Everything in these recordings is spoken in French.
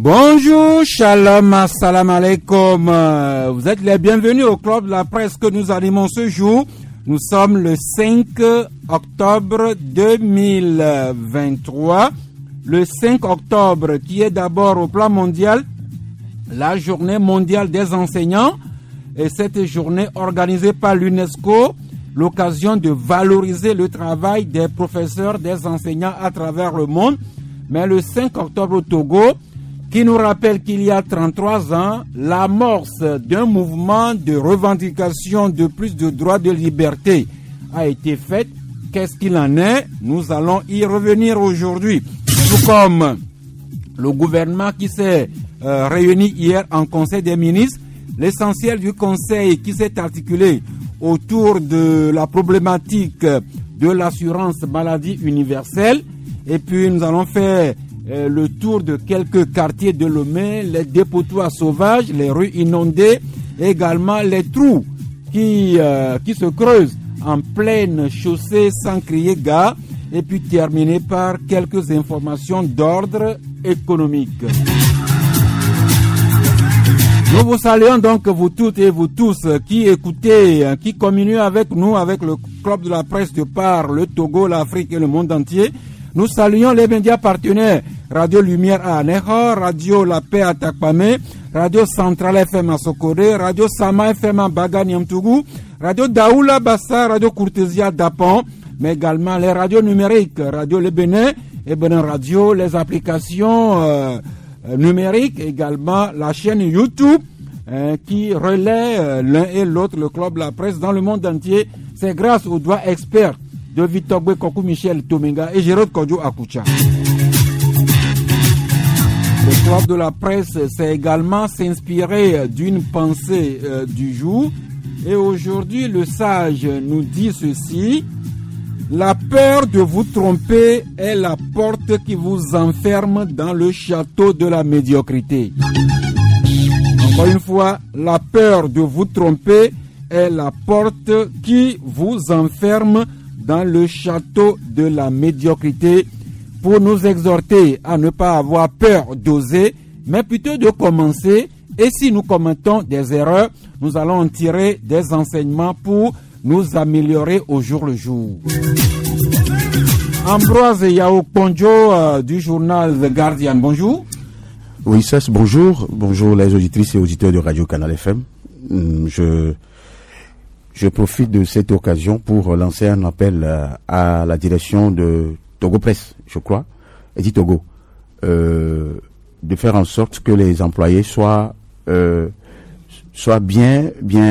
Bonjour, shalom, assalamu alaikum. Vous êtes les bienvenus au Club de la Presse que nous animons ce jour. Nous sommes le 5 octobre 2023. Le 5 octobre qui est d'abord au plan mondial, la journée mondiale des enseignants. Et cette journée organisée par l'UNESCO, l'occasion de valoriser le travail des professeurs, des enseignants à travers le monde. Mais le 5 octobre au Togo, qui nous rappelle qu'il y a 33 ans, l'amorce d'un mouvement de revendication de plus de droits de liberté a été faite. Qu'est-ce qu'il en est? Nous allons y revenir aujourd'hui. Tout comme le gouvernement qui s'est réuni hier en Conseil des ministres, l'essentiel du Conseil qui s'est articulé autour de la problématique de l'assurance maladie universelle. Et puis nous allons faire le tour de quelques quartiers de Lomé, les dépotoirs sauvages, les rues inondées, également les trous qui se creusent en pleine chaussée sans crier gare, et puis terminer par quelques informations d'ordre économique. Nous vous saluons donc vous toutes et vous tous qui écoutez, qui communiez avec nous, avec le Club de la Presse de par le Togo, l'Afrique et le monde entier. Nous saluons les médias partenaires, Radio Lumière à Anéhor, Radio La Paix à Takpame, Radio Centrale FM à Sokore, Radio Sama FM à Baga-Niamtougou, Radio Daoula Bassa, Radio Courtesia d'Apon, mais également les radios numériques, Radio Le Bénin et Bénin Radio, les applications numériques, également la chaîne YouTube qui relaie l'un et l'autre, le Club de la Presse dans le monde entier. C'est grâce aux doigts experts de Victor Kokou Michel Tomenga et Jérôme Kodjo Akoucha. Le Club de la Presse s'est également s'inspiré d'une pensée du jour. Et aujourd'hui, le sage nous dit ceci: la peur de vous tromper est la porte qui vous enferme dans le château de la médiocrité. Encore une fois, la peur de vous tromper est la porte qui vous enferme dans le château de la médiocrité, pour nous exhorter à ne pas avoir peur d'oser, mais plutôt de commencer. Et si nous commettons des erreurs, nous allons en tirer des enseignements pour nous améliorer au jour le jour. Ambroise Yao Ponjo du journal The Guardian, bonjour. Oui, Cess, bonjour. Bonjour les auditrices et auditeurs de Radio Canal FM. Je profite de cette occasion pour lancer un appel à la direction de Togo Presse, je crois, et dit Togo, de faire en sorte que les employés soient bien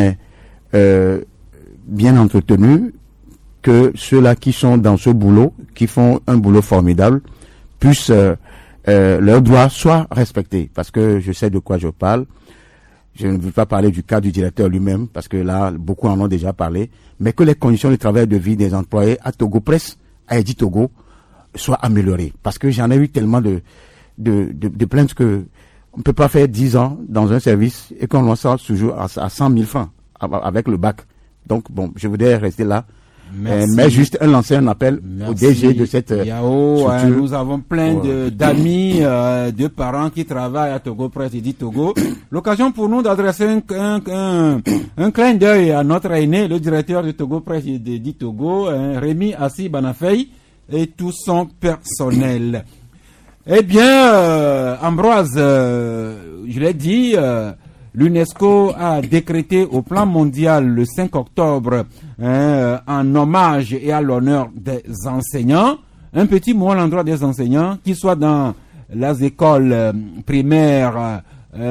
entretenus, que ceux-là qui sont dans ce boulot, qui font un boulot formidable, puissent leurs droits soient respectés, parce que je sais de quoi je parle. Je ne veux pas parler du cas du directeur lui-même, parce que là, beaucoup en ont déjà parlé, mais que les conditions de travail de vie des employés à Togo Presse, à Eddy Togo, soient améliorées. Parce que j'en ai eu tellement de plaintes que on ne peut pas faire 10 ans dans un service et qu'on lance toujours à 100 000 francs avec le bac. Donc, bon, je voudrais rester là. Mais juste lancer un appel au DG de cette structure. Nous avons plein d'amis, de parents qui travaillent à Togo Presse et dit Togo. L'occasion pour nous d'adresser un clin d'œil à notre aîné, le directeur de Togo Presse et dit Togo, Rémi Assi Banafei, et tout son personnel. Eh bien, Ambroise, je l'ai dit, l'UNESCO a décrété au plan mondial le 5 octobre en hommage et à l'honneur des enseignants. Un petit mot à l'endroit des enseignants, qu'ils soient dans les écoles primaires,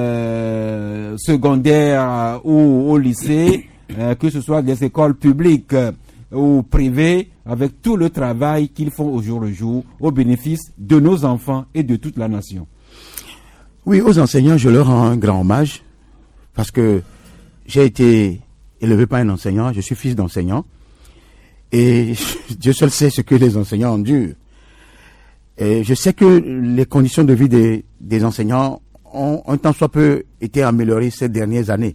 secondaires ou au lycée, que ce soit des écoles publiques ou privées, avec tout le travail qu'ils font au jour le jour au bénéfice de nos enfants et de toute la nation. Oui, aux enseignants, je leur rends un grand hommage. Parce que j'ai été élevé par un enseignant, je suis fils d'enseignant, et Dieu seul sait ce que les enseignants endurent. Et je sais que les conditions de vie des enseignants ont un tant soit peu été améliorées ces dernières années.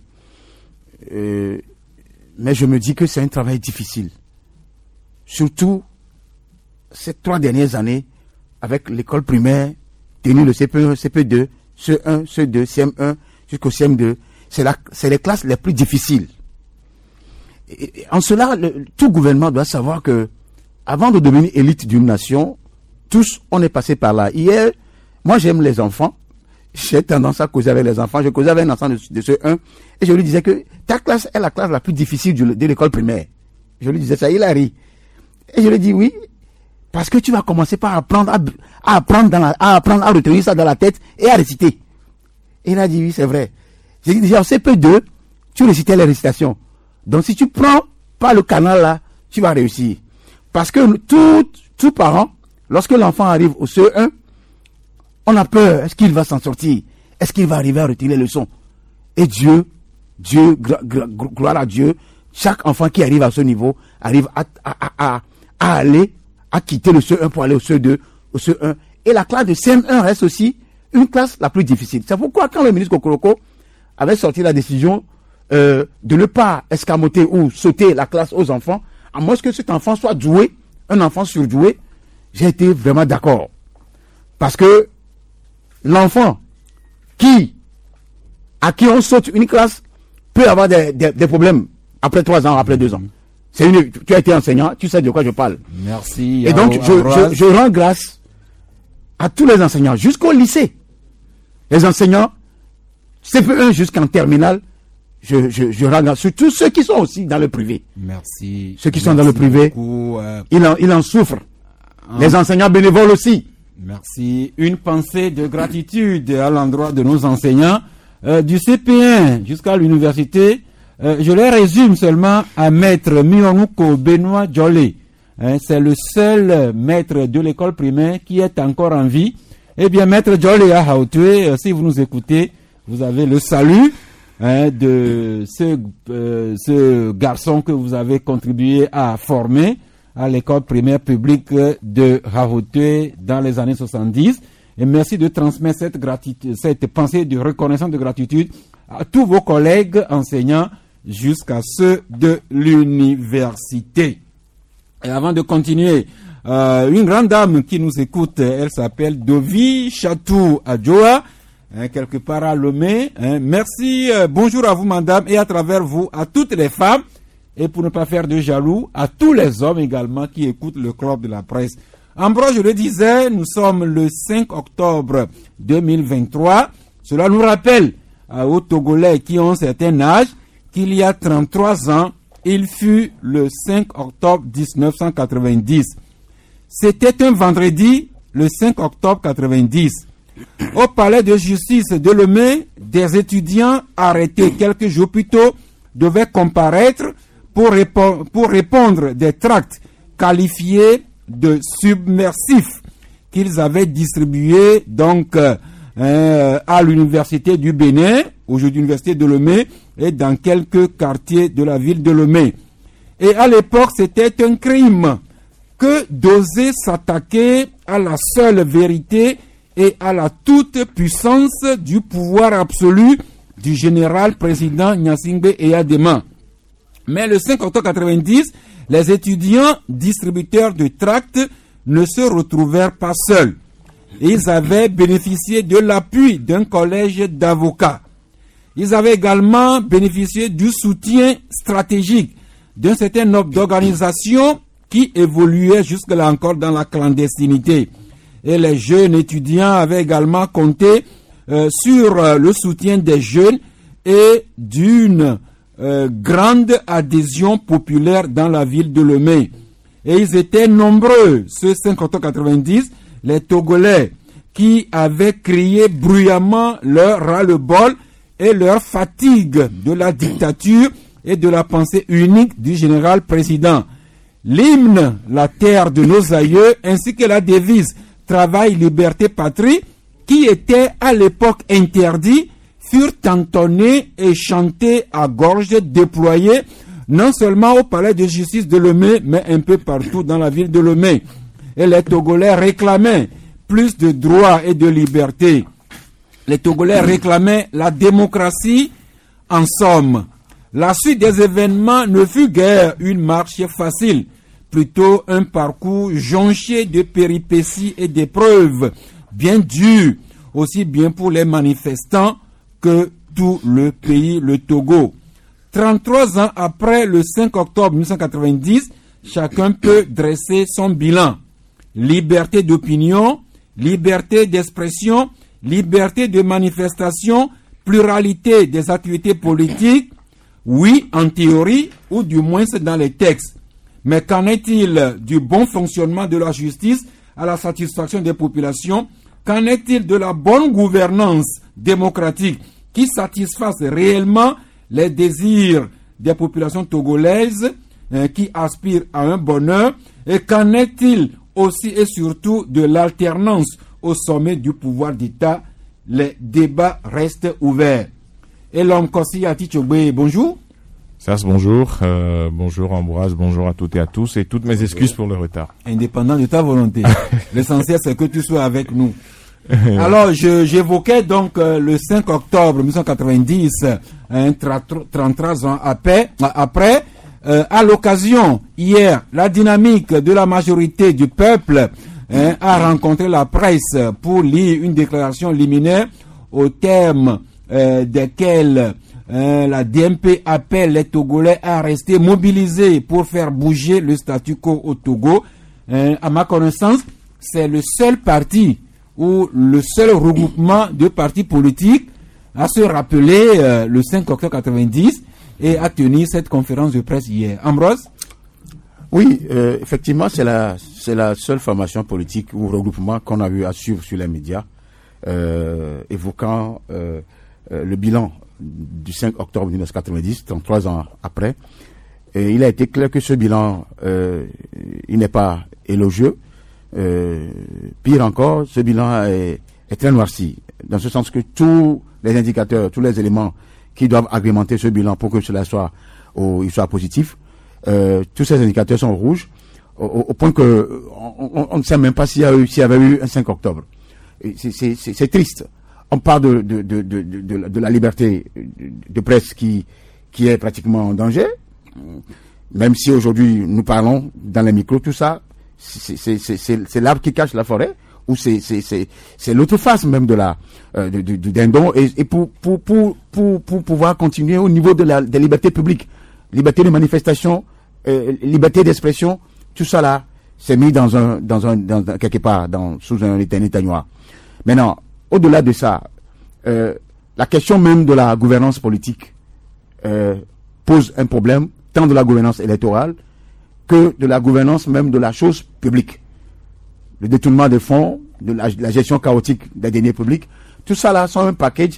Mais je me dis que c'est un travail difficile. Surtout ces 3 dernières années, avec l'école primaire, tenu le CP1, CP2 CE1, CE2, CM1 jusqu'au CM2, c'est les classes les plus difficiles. Et en cela, tout gouvernement doit savoir que avant de devenir élite d'une nation, tous, on est passé par là. Hier, moi j'aime les enfants. J'ai tendance à causer avec les enfants. Je causais avec un enfant de CE1 et je lui disais que ta classe est la classe la plus difficile de l'école primaire. Je lui disais ça, il a ri. Et je lui dis oui, parce que tu vas commencer par apprendre à retenir ça dans la tête et à réciter. Et il a dit oui, c'est vrai. J'ai dit déjà en CP2, tu récitais les récitations. Donc si tu prends pas le canal là, tu vas réussir. Parce que tout parent, lorsque l'enfant arrive au CE1, on a peur. Est-ce qu'il va s'en sortir? Est-ce qu'il va arriver à retirer les leçons? Et Dieu, gloire à Dieu, chaque enfant qui arrive à ce niveau arrive à quitter le CE1 pour aller au CE2, au CE1. Et la classe de CM1 reste aussi une classe la plus difficile. C'est pourquoi quand le ministre Kokoroko avait sorti la décision de ne pas escamoter ou sauter la classe aux enfants, à moins que cet enfant soit doué, un enfant surdoué, j'ai été vraiment d'accord. Parce que l'enfant à qui on saute une classe peut avoir des problèmes après 3 ans, après 2 ans. Tu as été enseignant, tu sais de quoi je parle. Merci. Et donc, je rends grâce à tous les enseignants, jusqu'au lycée. Les enseignants, CP1 jusqu'en terminale, je rends grâce. Surtout ceux qui sont aussi dans le privé. Merci. Ceux qui sont dans le privé, ils en souffrent. Les enseignants bénévoles aussi. Merci. Une pensée de gratitude à l'endroit de nos enseignants. Du CP1 jusqu'à l'université, je les résume seulement à maître Mionouko Benoît Djolé. C'est le seul maître de l'école primaire qui est encore en vie. Eh bien, maître Djolé à Hautoué, si vous nous écoutez, vous avez le salut de ce garçon que vous avez contribué à former à l'école primaire publique de Hautoué dans les années 70. Et merci de transmettre cette pensée de reconnaissance de gratitude à tous vos collègues enseignants jusqu'à ceux de l'université. Et avant de continuer, une grande dame qui nous écoute, elle s'appelle Dovi Chatou Adjoa, quelque part à Lomé. Merci, bonjour à vous madame, et à travers vous, à toutes les femmes, et pour ne pas faire de jaloux, à tous les hommes également qui écoutent le club de la presse. Ambroise, je le disais, nous sommes le 5 octobre 2023. Cela nous rappelle aux Togolais qui ont un certain âge qu'il y a 33 ans, il fut le 5 octobre 1990. C'était un vendredi, le 5 octobre 90. Au palais de justice de Lomé, des étudiants arrêtés quelques jours plus tôt devaient comparaître pour répondre des tracts qualifiés de submersifs qu'ils avaient distribués donc à l'université du Bénin, aujourd'hui l'université de Lomé, et dans quelques quartiers de la ville de Lomé. Et à l'époque, c'était un crime que d'oser s'attaquer à la seule vérité et à la toute-puissance du pouvoir absolu du général président Gnassingbé Eyadema. Mais le 5 octobre 90, les étudiants distributeurs de tracts ne se retrouvèrent pas seuls. Ils avaient bénéficié de l'appui d'un collège d'avocats. Ils avaient également bénéficié du soutien stratégique d'un certain nombre d'organisations qui évoluaient jusque-là encore dans la clandestinité. Et les jeunes étudiants avaient également compté sur le soutien des jeunes et d'une grande adhésion populaire dans la ville de Lomé. Et ils étaient nombreux, ceux 5 octobre 90, les Togolais qui avaient crié bruyamment leur ras-le-bol et leur fatigue de la dictature et de la pensée unique du général président. L'hymne, la terre de nos aïeux, ainsi que la devise travail, liberté, patrie, qui était à l'époque interdit, furent entonnés et chantés à gorge déployée, non seulement au palais de justice de Lomé, mais un peu partout dans la ville de Lomé. Et les Togolais réclamaient plus de droits et de liberté. Les Togolais réclamaient la démocratie, en somme. La suite des événements ne fut guère une marche facile, plutôt un parcours jonché de péripéties et d'épreuves bien dures, aussi bien pour les manifestants que tout le pays, le Togo. 33 ans après le 5 octobre 1990, chacun peut dresser son bilan. Liberté d'opinion, liberté d'expression, liberté de manifestation, pluralité des activités politiques, oui, en théorie, ou du moins dans les textes. Mais qu'en est-il du bon fonctionnement de la justice à la satisfaction des populations? Qu'en est-il de la bonne gouvernance démocratique qui satisfasse réellement les désirs des populations togolaises qui aspirent à un bonheur? Et qu'en est-il aussi et surtout de l'alternance au sommet du pouvoir d'État? Les débats restent ouverts. Et l'homme Kossi Atichogbe, bonjour. Sas, bonjour. Bonjour Ambroise, bonjour à toutes et à tous, et toutes mes excuses pour le retard. Indépendant de ta volonté. L'essentiel, c'est que tu sois avec nous. Alors, j'évoquais donc le 5 octobre 1990, 33 ans après, à l'occasion, hier, la dynamique de la majorité du peuple a rencontré la presse pour lire une déclaration liminaire au terme desquels la DMP appelle les Togolais à rester mobilisés pour faire bouger le statu quo au Togo. À ma connaissance, c'est le seul parti ou le seul regroupement de partis politiques à se rappeler le 5 octobre 90 et à tenir cette conférence de presse hier. Ambroise? Oui, effectivement, c'est la seule formation politique ou regroupement qu'on a eu à suivre sur les médias, évoquant le bilan du 5 octobre 1990, 33 ans après. Et il a été clair que ce bilan, il n'est pas élogieux. Pire encore, ce bilan est très noirci, dans ce sens que tous les indicateurs, tous les éléments qui doivent agrémenter ce bilan pour que cela soit positif, tous ces indicateurs sont rouges, au point que on ne sait même pas s'il y avait eu un 5 octobre. C'est triste. On parle de la liberté de presse qui est pratiquement en danger, même si aujourd'hui nous parlons dans les micros, tout ça, c'est l'arbre qui cache la forêt, ou c'est l'autre face même du dindon, et pour pouvoir continuer au niveau des libertés publiques, liberté de manifestation, liberté d'expression, tout ça là, c'est mis dans quelque part, sous un éteignoir. Maintenant, au-delà de ça, la question même de la gouvernance politique pose un problème, tant de la gouvernance électorale que de la gouvernance même de la chose publique. Le détournement des fonds, de la gestion chaotique des deniers publics, tout ça là sont un package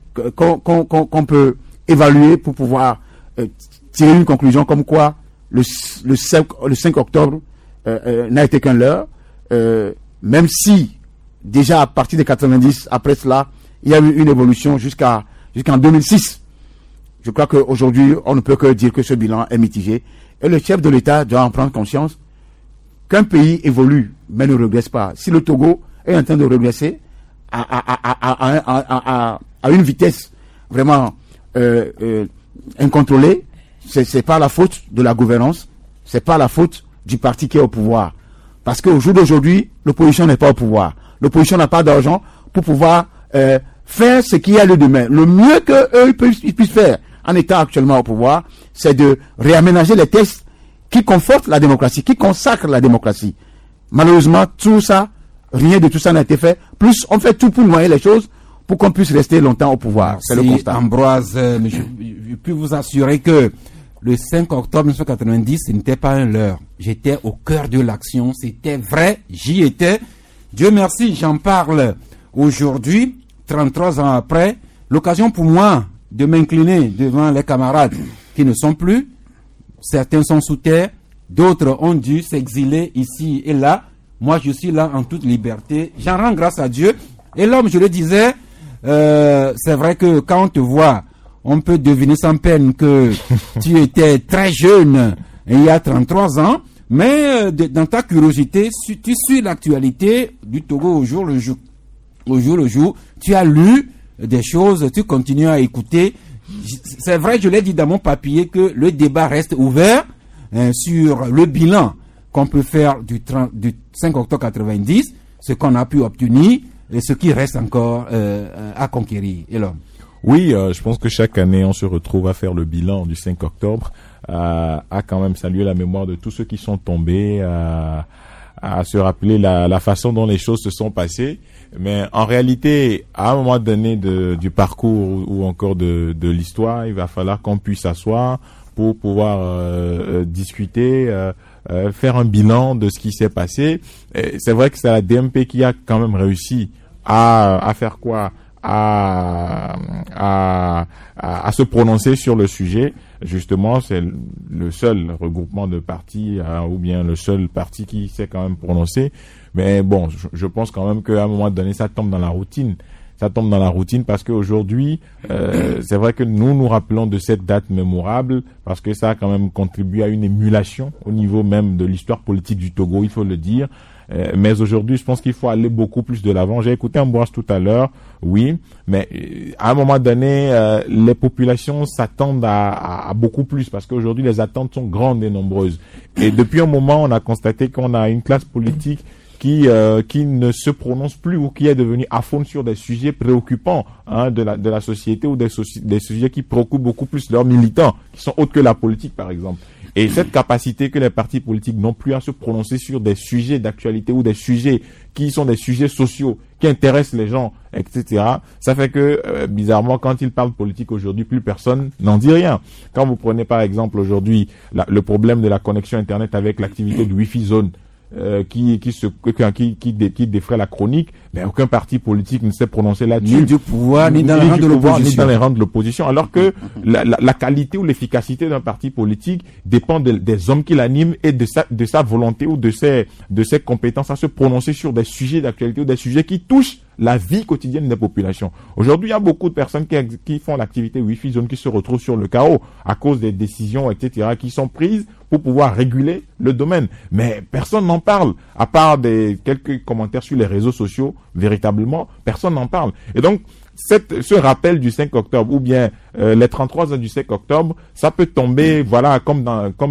qu'on peut évaluer pour pouvoir tirer une conclusion comme quoi le 5 octobre n'a été qu'un leurre, même si déjà à partir de 90, après cela, il y a eu une évolution jusqu'en 2006. Je crois qu'aujourd'hui, on ne peut que dire que ce bilan est mitigé. Et le chef de l'État doit en prendre conscience qu'un pays évolue, mais ne régresse pas. Si le Togo est en train de régresser à une vitesse vraiment incontrôlée, c'est pas la faute de la gouvernance, c'est pas la faute du parti qui est au pouvoir. Parce qu'au jour d'aujourd'hui, l'opposition n'est pas au pouvoir. L'opposition n'a pas d'argent pour pouvoir faire ce qu'il y a lieu demain. Le mieux qu'eux ils puissent faire en étant actuellement au pouvoir, c'est de réaménager les textes qui confortent la démocratie, qui consacrent la démocratie. Malheureusement, tout ça, rien de tout ça n'a été fait. Plus, on fait tout pour noyer les choses pour qu'on puisse rester longtemps au pouvoir. C'est le constat. Ambroise, je peux vous assurer que le 5 octobre 1990, ce n'était pas un leurre. J'étais au cœur de l'action. C'était vrai. J'y étais. Dieu merci, j'en parle aujourd'hui, 33 ans après. L'occasion pour moi de m'incliner devant les camarades qui ne sont plus. Certains sont sous terre. D'autres ont dû s'exiler ici et là. Moi, je suis là en toute liberté. J'en rends grâce à Dieu. Et l'homme, je le disais, c'est vrai que quand on te voit, on peut deviner sans peine que tu étais très jeune il y a 33 ans. Mais dans ta curiosité, tu suis l'actualité du Togo au jour le jour. Au jour le jour, tu as lu des choses, tu continues à écouter. C'est vrai, je l'ai dit dans mon papier, que le débat reste ouvert sur le bilan qu'on peut faire du 5 octobre 90, ce qu'on a pu obtenir, ce qui reste encore à conquérir. Et l'homme. Oui, je pense que chaque année, on se retrouve à faire le bilan du 5 octobre, à quand même saluer la mémoire de tous ceux qui sont tombés, à se rappeler la façon dont les choses se sont passées. Mais en réalité, à un moment donné du parcours ou encore de l'histoire, il va falloir qu'on puisse s'asseoir pour pouvoir discuter, faire un bilan de ce qui s'est passé. Et c'est vrai que c'est la DMP qui a quand même réussi à faire quoi? À se prononcer sur le sujet. Justement, c'est le seul regroupement de partis ou bien le seul parti qui s'est quand même prononcé. Mais bon, je pense quand même qu'à un moment donné, ça tombe dans la routine. Ça tombe dans la routine parce qu'aujourd'hui, c'est vrai que nous rappelons de cette date mémorable parce que ça a quand même contribué à une émulation au niveau même de l'histoire politique du Togo, il faut le dire. Mais aujourd'hui, je pense qu'il faut aller beaucoup plus de l'avant. J'ai écouté Ambroise tout à l'heure, oui, mais à un moment donné, les populations s'attendent à beaucoup plus parce qu'aujourd'hui, les attentes sont grandes et nombreuses. Et depuis un moment, on a constaté qu'on a une classe politique qui ne se prononce plus ou qui est devenue à fond sur des sujets préoccupants de la société ou des sujets qui préoccupent beaucoup plus leurs militants, qui sont autres que la politique, par exemple. Et cette capacité que les partis politiques n'ont plus à se prononcer sur des sujets d'actualité ou des sujets qui sont des sujets sociaux, qui intéressent les gens, etc. Ça fait que, bizarrement, quand ils parlent politique aujourd'hui, plus personne n'en dit rien. Quand vous prenez par exemple aujourd'hui le problème de la connexion Internet avec l'activité du Wi-Fi Zone, qui défraie la chronique, mais aucun parti politique ne s'est prononcé là-dessus. Ni du pouvoir, ni dans les rangs de l'opposition. Ni dans les rangs de l'opposition. Alors que la qualité ou l'efficacité d'un parti politique dépend des hommes qui l'animent et de sa volonté ou de ses compétences à se prononcer sur des sujets d'actualité ou des sujets qui touchent la vie quotidienne des populations. Aujourd'hui, il y a beaucoup de personnes qui font l'activité Wi-Fi Zone qui se retrouvent sur le carreau à cause des décisions, etc., qui sont prises pour pouvoir réguler le domaine. Mais personne n'en parle, à part quelques commentaires sur les réseaux sociaux, véritablement, personne n'en parle. Et donc, ce rappel du 5 octobre ou bien les 33 ans du 5 octobre, ça peut tomber comme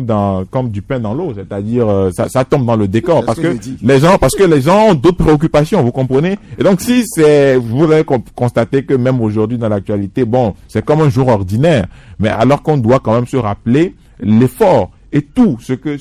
du pain dans l'eau, c'est-à-dire ça tombe dans le décor parce que les gens ont d'autres préoccupations, vous comprenez? Et donc vous allez constater que même aujourd'hui dans l'actualité, bon, c'est comme un jour ordinaire, mais alors qu'on doit quand même se rappeler l'effort et tout ce que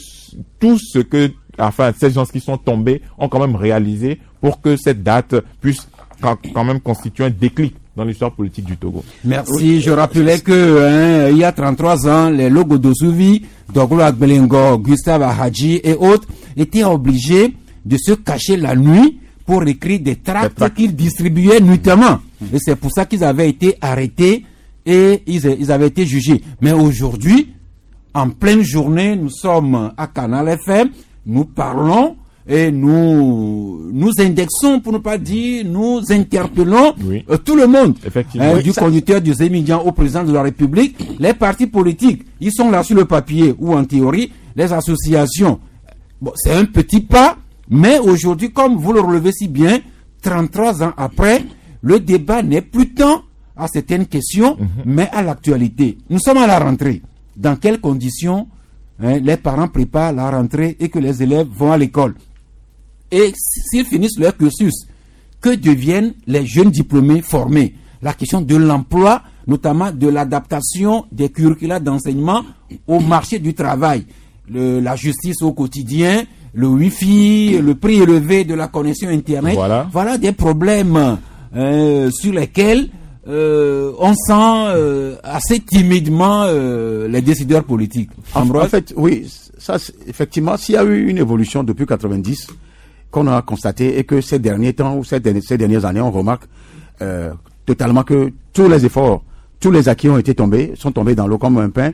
ces gens qui sont tombés ont quand même réalisé pour que cette date puisse quand même constitue un déclic dans l'histoire politique du Togo. Merci. Je rappelais que il y a 33 ans, les Logo Dosuvi, Doglo Agbelengo, Gustave Ahadji et autres étaient obligés de se cacher la nuit pour écrire des tracts qu'ils distribuaient nuitamment. Et c'est pour ça qu'ils avaient été arrêtés et ils avaient été jugés. Mais aujourd'hui, en pleine journée, nous sommes à Canal FM, nous parlons et nous indexons, pour ne pas dire, nous interpellons tout le monde. Effectivement. Du conducteur du Zémidjan au président de la République. Les partis politiques, ils sont là sur le papier ou en théorie. Les associations, bon, c'est un petit pas, mais aujourd'hui, comme vous le relevez si bien, 33 ans après, le débat n'est plus tant à certaines questions, mais à l'actualité. Nous sommes à la rentrée. Dans quelles conditions les parents préparent la rentrée et que les élèves vont à l'école? Et s'ils finissent leur cursus, que deviennent les jeunes diplômés formés? La question de l'emploi, notamment de l'adaptation des curricula d'enseignement au marché du travail, la justice au quotidien, le Wi-Fi, le prix élevé de la connexion Internet. Voilà des problèmes sur lesquels on sent assez timidement les décideurs politiques. En fait, oui, ça, effectivement, s'il y a eu une évolution depuis 90, qu'on a constaté et que ces derniers temps ou ces dernières années, on remarque totalement que tous les efforts, tous les acquis sont tombés dans l'eau comme un pain.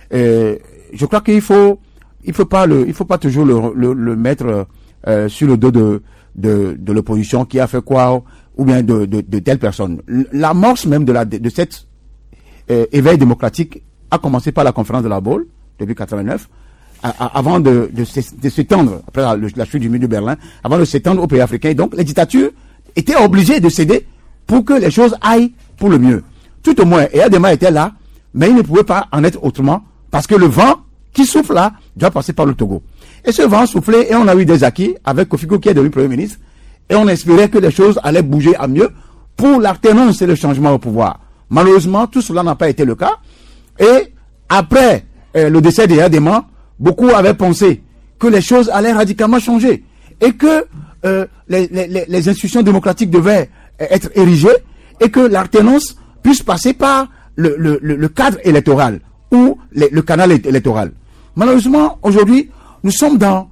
Je crois qu'il faut pas toujours le mettre sur le dos de l'opposition qui a fait quoi ou bien de telle personne. L'amorce même de cet éveil démocratique a commencé par la conférence de la Baule depuis 89. Avant de s'étendre, après la chute du mur de Berlin, avant de s'étendre aux pays africains. Donc, les dictatures étaient obligées de céder pour que les choses aillent pour le mieux. Tout au moins, Eyadema était là, mais il ne pouvait pas en être autrement, parce que le vent qui souffle là doit passer par le Togo. Et ce vent soufflait, et on a eu des acquis avec Kofi Kofi qui est devenu Premier ministre, Et on espérait que les choses allaient bouger à mieux pour l'alternance et le changement au pouvoir. Malheureusement, tout cela n'a pas été le cas. Et après le décès de Yadema, beaucoup avaient pensé que les choses allaient radicalement changer et que les institutions démocratiques devaient être érigées et que l'alternance puisse passer par le cadre électoral ou le canal électoral. Malheureusement, aujourd'hui, nous sommes dans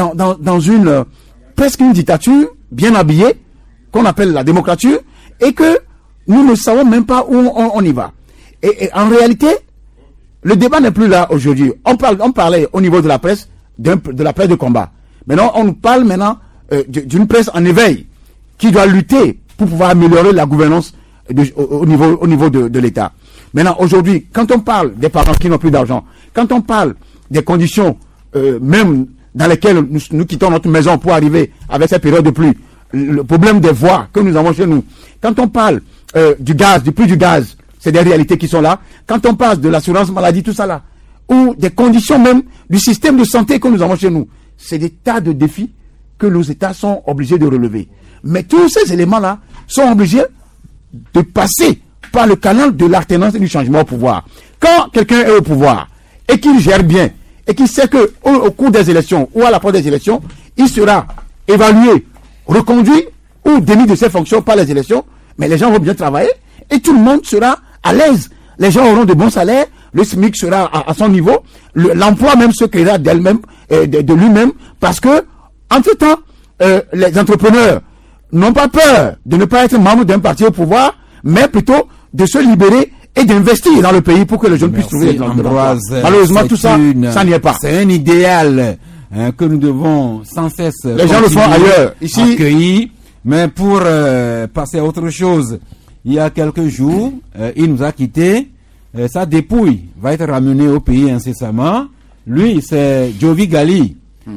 presque une dictature bien habillée, qu'on appelle la démocrature, et que nous ne savons même pas où on y va. Et en réalité, le débat n'est plus là aujourd'hui. On parlait au niveau de la presse, de la presse de combat. Maintenant, on parle d'une presse en éveil qui doit lutter pour pouvoir améliorer la gouvernance au niveau de l'État. Maintenant, aujourd'hui, quand on parle des parents qui n'ont plus d'argent, quand on parle des conditions même dans lesquelles nous quittons notre maison pour arriver avec cette période de pluie, le problème des voies que nous avons chez nous, quand on parle du gaz, du prix du gaz, c'est des réalités qui sont là. Quand on parle de l'assurance maladie, tout ça là, ou des conditions même du système de santé que nous avons chez nous, c'est des tas de défis que nos États sont obligés de relever. Mais tous ces éléments-là sont obligés de passer par le canal de l'alternance et du changement au pouvoir. Quand quelqu'un est au pouvoir et qu'il gère bien, et qu'il sait que au cours des élections ou à l'approche des élections, il sera évalué, reconduit ou démis de ses fonctions par les élections, mais les gens vont bien travailler et tout le monde sera à l'aise. Les gens auront de bons salaires, le SMIC sera à son niveau, l'emploi même se créera d'elle-même, de lui-même, parce que, entre-temps, les entrepreneurs n'ont pas peur de ne pas être membres d'un parti au pouvoir, mais plutôt de se libérer et d'investir dans le pays pour que les jeunes puissent trouver de l'emploi. Malheureusement, tout ça, ça n'y est pas. C'est un idéal que nous devons sans cesse les gens le font ailleurs. Ici, accueillir. Mais pour passer à autre chose, il y a quelques jours, il nous a quittés. Sa dépouille va être ramenée au pays incessamment. Lui, c'est Jovi Gali.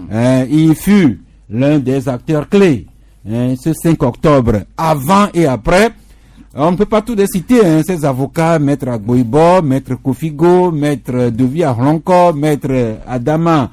Il fut l'un des acteurs clés ce 5 octobre, avant et après. On ne peut pas tout citer, ces avocats, Maître Agboibo, Maître Kofigo, Maître Devi Arlonko, Maître Adama,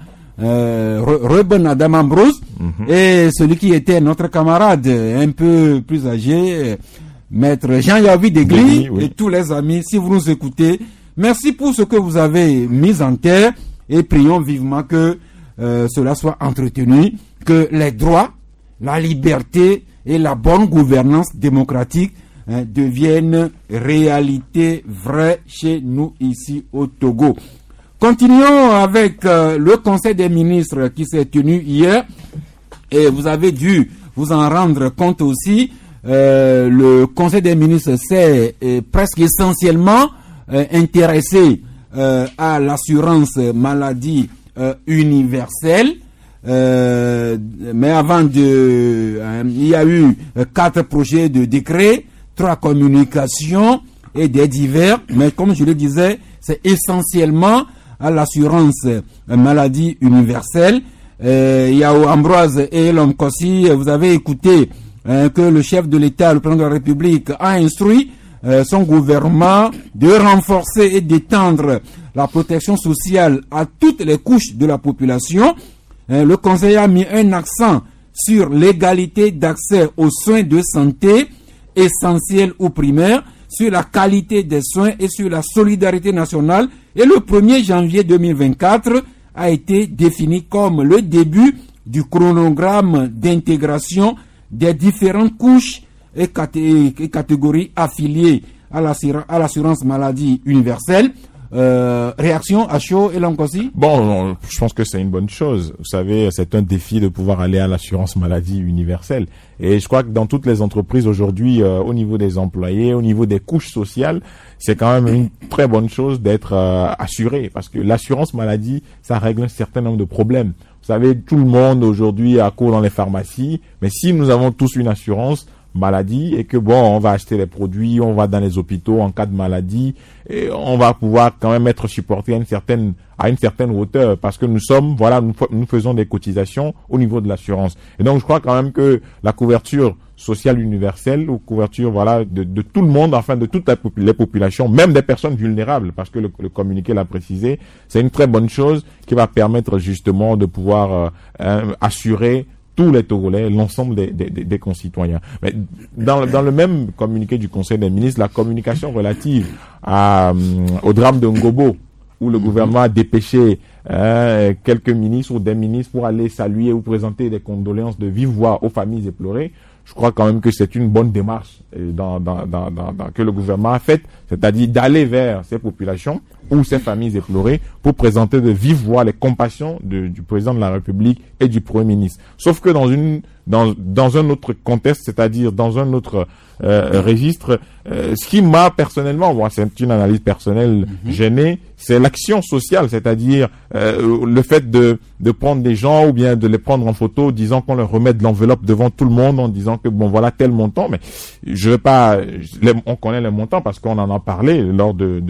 Reuben Adama Bruce, et celui qui était notre camarade, un peu plus âgé, Maître Jean-Yavi Degli, oui. Et tous les amis, si vous nous écoutez, merci pour ce que vous avez mis en terre, et prions vivement que cela soit entretenu, que les droits, la liberté et la bonne gouvernance démocratique deviennent réalité vraie chez nous ici au Togo. Continuons avec le Conseil des ministres qui s'est tenu hier et vous avez dû vous en rendre compte aussi. Le Conseil des ministres s'est presque essentiellement intéressé à l'assurance maladie universelle. Mais avant il y a eu 4 projets de décret, 3 communications et des divers, mais comme je le disais, c'est essentiellement à l'assurance maladie universelle. Il y a Ambroise et l'homme Kossi, vous avez écouté que le chef de l'État, le président de la République, a instruit son gouvernement de renforcer et d'étendre la protection sociale à toutes les couches de la population. Le Conseil a mis un accent sur l'égalité d'accès aux soins de santé essentiels ou primaires, sur la qualité des soins et sur la solidarité nationale. Et le 1er janvier 2024 a été défini comme le début du chronogramme d'intégration des différentes couches et catégories affiliées à l'assurance maladie universelle. Réaction à chaud et l'encosi? Bon, je pense que c'est une bonne chose. Vous savez, c'est un défi de pouvoir aller à l'assurance maladie universelle. Et je crois que dans toutes les entreprises aujourd'hui, au niveau des employés, au niveau des couches sociales, c'est quand même une très bonne chose d'être assuré. Parce que l'assurance maladie, ça règle un certain nombre de problèmes. Vous savez, tout le monde aujourd'hui accourt dans les pharmacies. Mais si nous avons tous une assurance maladie et que on va acheter les produits, on va dans les hôpitaux en cas de maladie et on va pouvoir quand même être supporté à une certaine hauteur parce que nous faisons des cotisations au niveau de l'assurance. Et donc je crois quand même que la couverture sociale universelle ou couverture de tout le monde, enfin de toutes les populations, même des personnes vulnérables, parce que le communiqué l'a précisé, c'est une très bonne chose qui va permettre justement de pouvoir assurer tous les Togolais, l'ensemble des concitoyens. Mais dans le même communiqué du Conseil des ministres, la communication relative au drame de Ngobo, où le gouvernement a dépêché quelques ministres ou des ministres pour aller saluer ou présenter des condoléances de vive voix aux familles éplorées, je crois quand même que c'est une bonne démarche que le gouvernement a faite, c'est-à-dire d'aller vers ces populations ou ces familles éplorées pour présenter de vive voix les compassions du président de la République et du Premier ministre. Sauf que dans un autre contexte, c'est-à-dire dans un autre registre, ce qui m'a personnellement, moi c'est une analyse personnelle gênée, c'est l'action sociale, c'est-à-dire le fait de prendre des gens ou bien de les prendre en photo, disant qu'on leur remet de l'enveloppe devant tout le monde en disant que bon voilà tel montant, mais je veux pas, on connaît les montants parce qu'on en a parlé lors de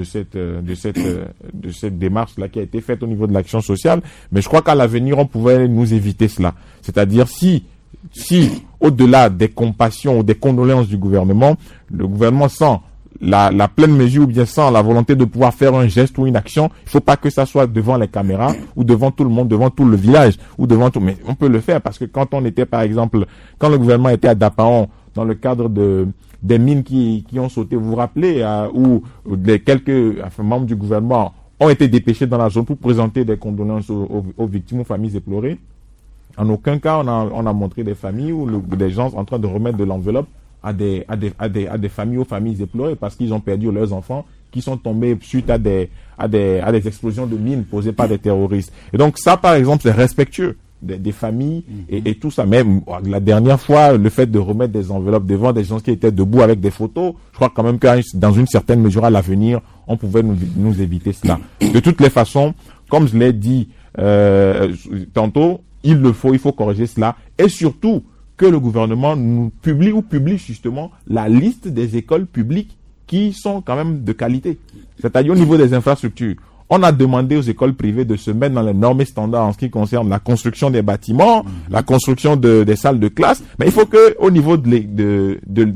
cette démarche là qui a été faite au niveau de l'action sociale, mais je crois qu'à l'avenir on pouvait nous éviter cela, c'est-à-dire si au-delà des compassions ou des condoléances du gouvernement, le gouvernement sent la pleine mesure ou bien sans la volonté de pouvoir faire un geste ou une action, il faut pas que ça soit devant les caméras ou devant tout le monde, devant tout le village ou devant tout, mais on peut le faire parce que quand on était par exemple, quand le gouvernement était à Dapaon dans le cadre des mines qui ont sauté, vous vous rappelez, où quelques membres du gouvernement ont été dépêchés dans la zone pour présenter des condoléances aux victimes, aux familles éplorées. En aucun cas on a montré des familles ou des gens en train de remettre de l'enveloppe à des familles, aux familles éplorées parce qu'ils ont perdu leurs enfants qui sont tombés suite à des explosions de mines posées par des terroristes. Et donc ça, par exemple, c'est respectueux des familles et tout ça. Même la dernière fois, le fait de remettre des enveloppes devant des gens qui étaient debout avec des photos, je crois quand même que dans une certaine mesure à l'avenir, on pouvait nous éviter cela. De toutes les façons, comme je l'ai dit tantôt, il faut corriger cela et surtout que le gouvernement nous publie justement la liste des écoles publiques qui sont quand même de qualité. C'est-à-dire au niveau des infrastructures. On a demandé aux écoles privées de se mettre dans les normes et standards en ce qui concerne la construction des bâtiments, la construction des salles de classe, mais il faut que au niveau du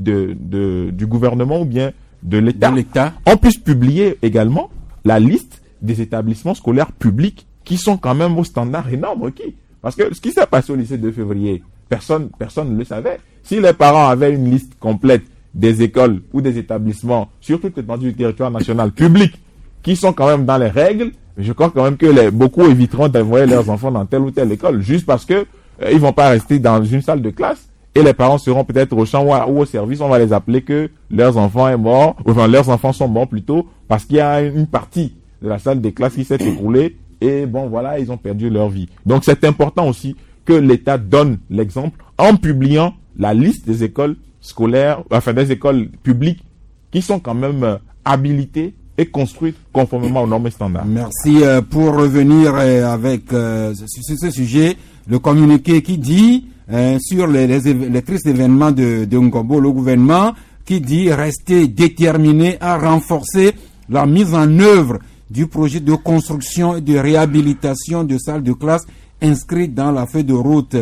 gouvernement ou bien de l'État, on puisse publier également la liste des établissements scolaires publics qui sont quand même aux standards et normes requis. Parce que ce qui s'est passé au lycée de février, personne ne le savait. Si les parents avaient une liste complète des écoles ou des établissements sur toute l'étendue du territoire national public qui sont quand même dans les règles, je crois quand même que beaucoup éviteront d'envoyer leurs enfants dans telle ou telle école juste parce que ils vont pas rester dans une salle de classe et les parents seront peut-être au champ ou au service, on va les appeler que leurs enfants est mort, enfin leurs enfants sont morts plutôt parce qu'il y a une partie de la salle de classe qui s'est écroulée et bon voilà, ils ont perdu leur vie. Donc c'est important aussi que l'État donne l'exemple en publiant la liste des écoles scolaires, enfin des écoles publiques qui sont quand même habilitées et construites conformément aux normes et standards. Merci. Pour revenir avec sur ce sujet, le communiqué qui dit sur les tristes événements de Ngobo, le gouvernement qui dit rester déterminé à renforcer la mise en œuvre du projet de construction et de réhabilitation de salles de classe inscrites dans la feuille de route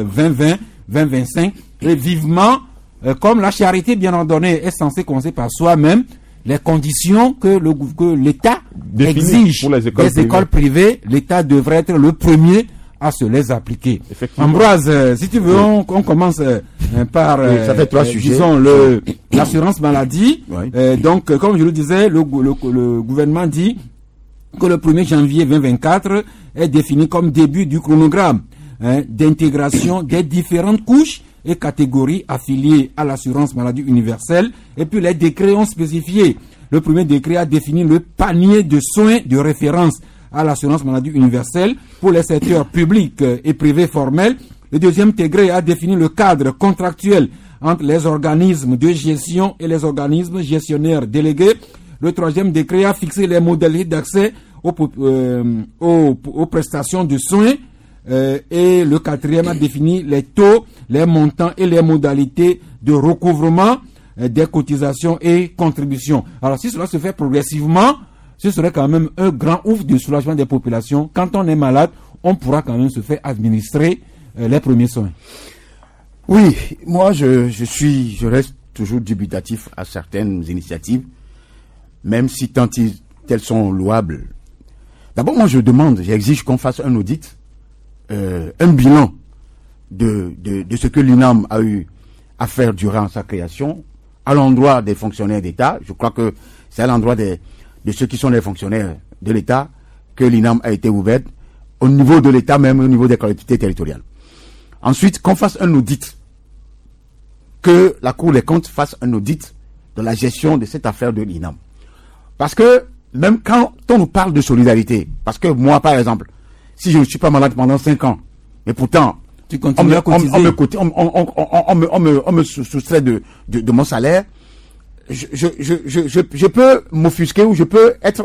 2020-2025 et vivement, comme la charité bien ordonnée est censée commencer par soi-même, les conditions que l'État exige pour les écoles privées, l'État devrait être le premier à se les appliquer. Ambroise, si tu veux, on commence par ça fait trois sujets. Disons l'assurance maladie. Oui. Donc, comme je le disais, le gouvernement dit que le 1er janvier 2024 est défini comme début du chronogramme d'intégration des différentes couches et catégories affiliées à l'assurance maladie universelle. Et puis les décrets ont spécifié. Le premier décret a défini le panier de soins de référence à l'assurance maladie universelle pour les secteurs publics et privés formels. Le deuxième décret a défini le cadre contractuel entre les organismes de gestion et les organismes gestionnaires délégués. Le troisième décret a fixé les modalités d'accès aux prestations de soins. Et le quatrième a défini les taux, les montants et les modalités de recouvrement des cotisations et contributions. Alors si cela se fait progressivement, ce serait quand même un grand ouf de soulagement des populations. Quand on est malade, on pourra quand même se faire administrer les premiers soins. Oui, moi je reste toujours dubitatif à certaines initiatives, même si elles sont louables. D'abord, moi j'exige qu'on fasse un audit, un bilan de ce que l'UNAM a eu à faire durant sa création, à l'endroit des fonctionnaires d'État. Je crois que c'est à l'endroit de ceux qui sont les fonctionnaires de l'État que l'UNAM a été ouverte, au niveau de l'État, même au niveau des collectivités territoriales. Ensuite, qu'on fasse un audit, que la Cour des comptes fasse un audit de la gestion de cette affaire de l'UNAM. Parce que même quand on nous parle de solidarité, parce que moi, par exemple, si je ne suis pas malade pendant 5 ans, mais pourtant, on me soustrait de mon salaire, je peux m'offusquer ou je peux être